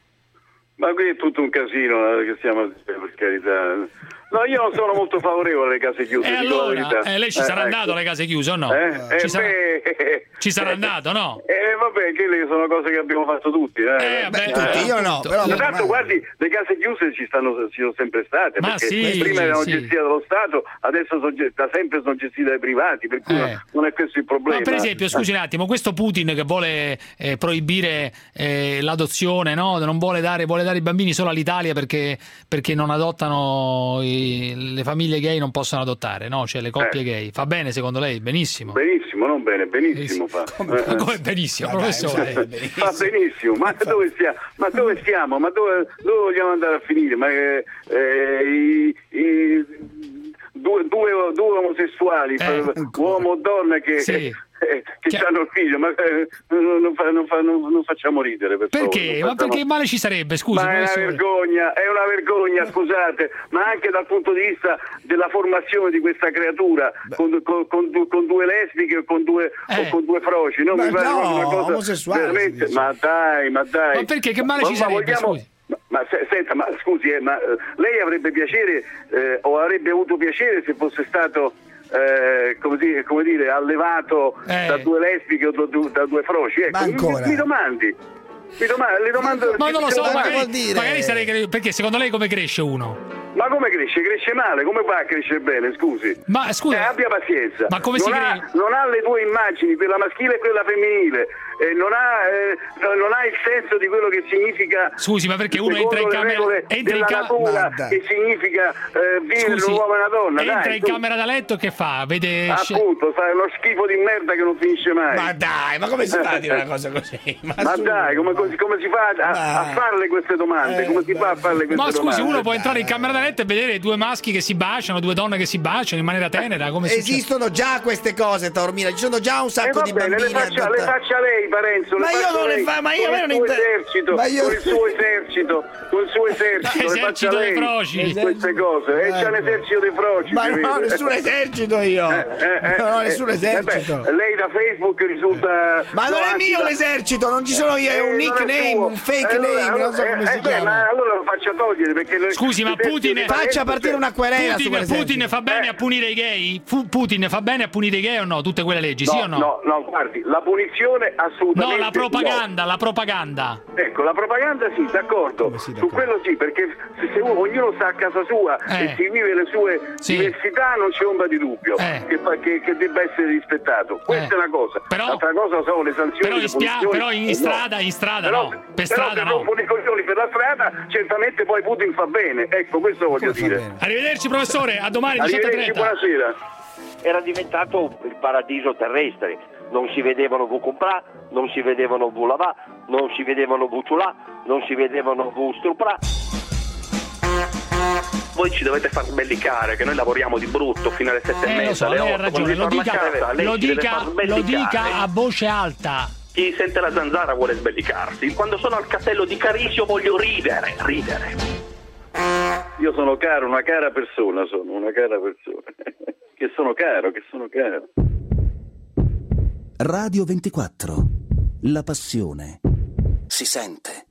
Ma qui è tutto un casino eh, che stiamo a dire, per carità. No, io non sono molto favorevole alle case chiuse. E dico la allora, verità. eh, lei ci sarà Eh, andato ecco. alle case chiuse o no? Eh? Ci Eh, sarà, beh, ci sarà andato, no? Eh, vabbè, quelle sono cose che abbiamo fatto tutti. Eh. Eh, beh, Eh. tutti, io no, però- Ma tanto, guardi, le case chiuse ci stanno, ci sono sempre state. Ma perché sì, prima erano sì. gestite dallo Stato, adesso sono, ge- da sempre sono gestite dai privati, per cui Eh. non è questo il problema. Ma per esempio, scusi un attimo, questo Putin che vuole eh, proibire eh, l'adozione, no? Non vuole dare, vuole dare i bambini solo all'Italia perché, perché non adottano i- le famiglie gay, non possono adottare, no? Cioè le coppie Eh. gay. Fa bene secondo lei? Benissimo. Benissimo, non bene, benissimo fa. Come, Eh, eh. come benissimo, Ma dai, professore? cioè, fa benissimo, ma dove stiamo? Ma dove stiamo? Ma dove, dove vogliamo andare a finire? Ma eh, eh, i, i- due, due, due omosessuali, uomo o donna che, Sì. eh, che hanno il figlio, ma eh, non, non fa- non fa- non- non facciamo ridere per favore, Perché? non Ma facciamo- perché male ci sarebbe? Scusi, ma è una professore. vergogna, è una vergogna, scusate, ma anche dal punto di vista della formazione di questa creatura, con, con- con du- con due lesbiche o con due, o con due froci, no? Ma Mi pare no, proprio una cosa omosessuali, veramente- si dice. ma dai, ma dai. Ma perché? Che male Ma- ci ma sarebbe, vogliamo- scusi? Ma, ma se- senta, ma scusi, eh, ma eh, lei avrebbe piacere eh, o avrebbe avuto piacere se fosse stato eh, come, dire, come dire, allevato Eh. da due lesbiche o da, due- da due froci? Ecco, Ma mi- ancora? Mi, domandi. Mi domando, le domando, Ma non lo so, le domando- magari, magari sarei cre- perché secondo lei come cresce uno? Ma come cresce? Cresce male, come fa a crescere bene, scusi? Ma scusa, Eh, abbia pazienza. ma come non si ha, non ha le due immagini, quella maschile e quella femminile, eh, non, ha, eh, non ha il senso di quello che significa. Scusi, ma perché uno secondo entra in le camera, regole entra in della ca- natura, Ma dai. che significa eh, vivere Scusi, un uomo e una donna. entra dai, in su. camera da letto e che fa? Vede sce- Appunto, fa uno schifo di merda che non finisce mai. Ma dai, ma come si fa a dire una cosa così? Ma, Ma su. dai, come, come si fa a, a farle queste domande? Eh, come si fa a farle queste Ma domande? scusi, uno può entrare in camera da assolutamente vedere due maschi che si baciano, due donne che si baciano in maniera tenera. Come Esistono già queste cose, Taormina, ci sono già un sacco eh, di bene, bambini. le faccia, le faccia lei, Parenzo. Ma le io non le lei, fa, ma io con a me non il suo inter- esercito, ma io- con il suo esercito, con il suo esercito, le faccia Esercito dei lei froci. queste cose. E c'è l'esercito dei froci. Ma capito? no, nessun esercito io. Eh, eh, non ho eh, nessun eh, esercito. beh, lei da Facebook risulta. Ma non no, è anzi, mio da- l'esercito, non ci sono io, è Eh, un non è nickname, suo. un fake Eh, allora, name, non so eh, come eh, si beh, chiama. ma allora lo faccia togliere perché le- Scusi, ma l'esercito Putin di Faccia Parenzo, partire una querela su Putin, quell'esercito. Putin fa bene a punire i gay? Fu- Putin fa bene a punire i gay o no? Tutte quelle leggi, sì o no? No, no, guardi, la punizione assolutamente No, la propaganda, la propaganda. no. Ecco, la propaganda sì, d'accordo. Su quello sì, perché se, se uno, ognuno sta a casa sua Eh. e si vive le sue Sì. diversità, non c'è ombra di dubbio Eh. che, fa- che- che debba essere rispettato. Questa Eh. è una cosa. Però- L'altra cosa sono le sanzioni. Però in, le spia- punizioni. però in No. strada, in strada Però- no. Per però strada se no. rompono i coglioni per la strada, certamente poi Putin fa bene. Ecco, questo voglio dire. Arrivederci professore, a domani Arrivederci, diciotto e trenta. buonasera. Era diventato il paradiso terrestre, non si vedevano V comprà, non si vedevano V lavà, non si vedevano V ciulà, non si vedevano V struprà. Voi ci dovete far sbellicare che noi lavoriamo di brutto fino alle sette e Eh, lo mezza, so, alle lei ha otto. ragione, lo Quando dica, ritorna a casa, lei lo ci deve dica, far lo sbellicare. dica a voce alta. Chi sente la zanzara vuole sbellicarsi. Quando sono al castello di Carisio voglio ridere, ridere. Io sono caro, una cara persona, sono una cara persona. Che sono caro, che sono caro. Radio ventiquattro. La passione si sente.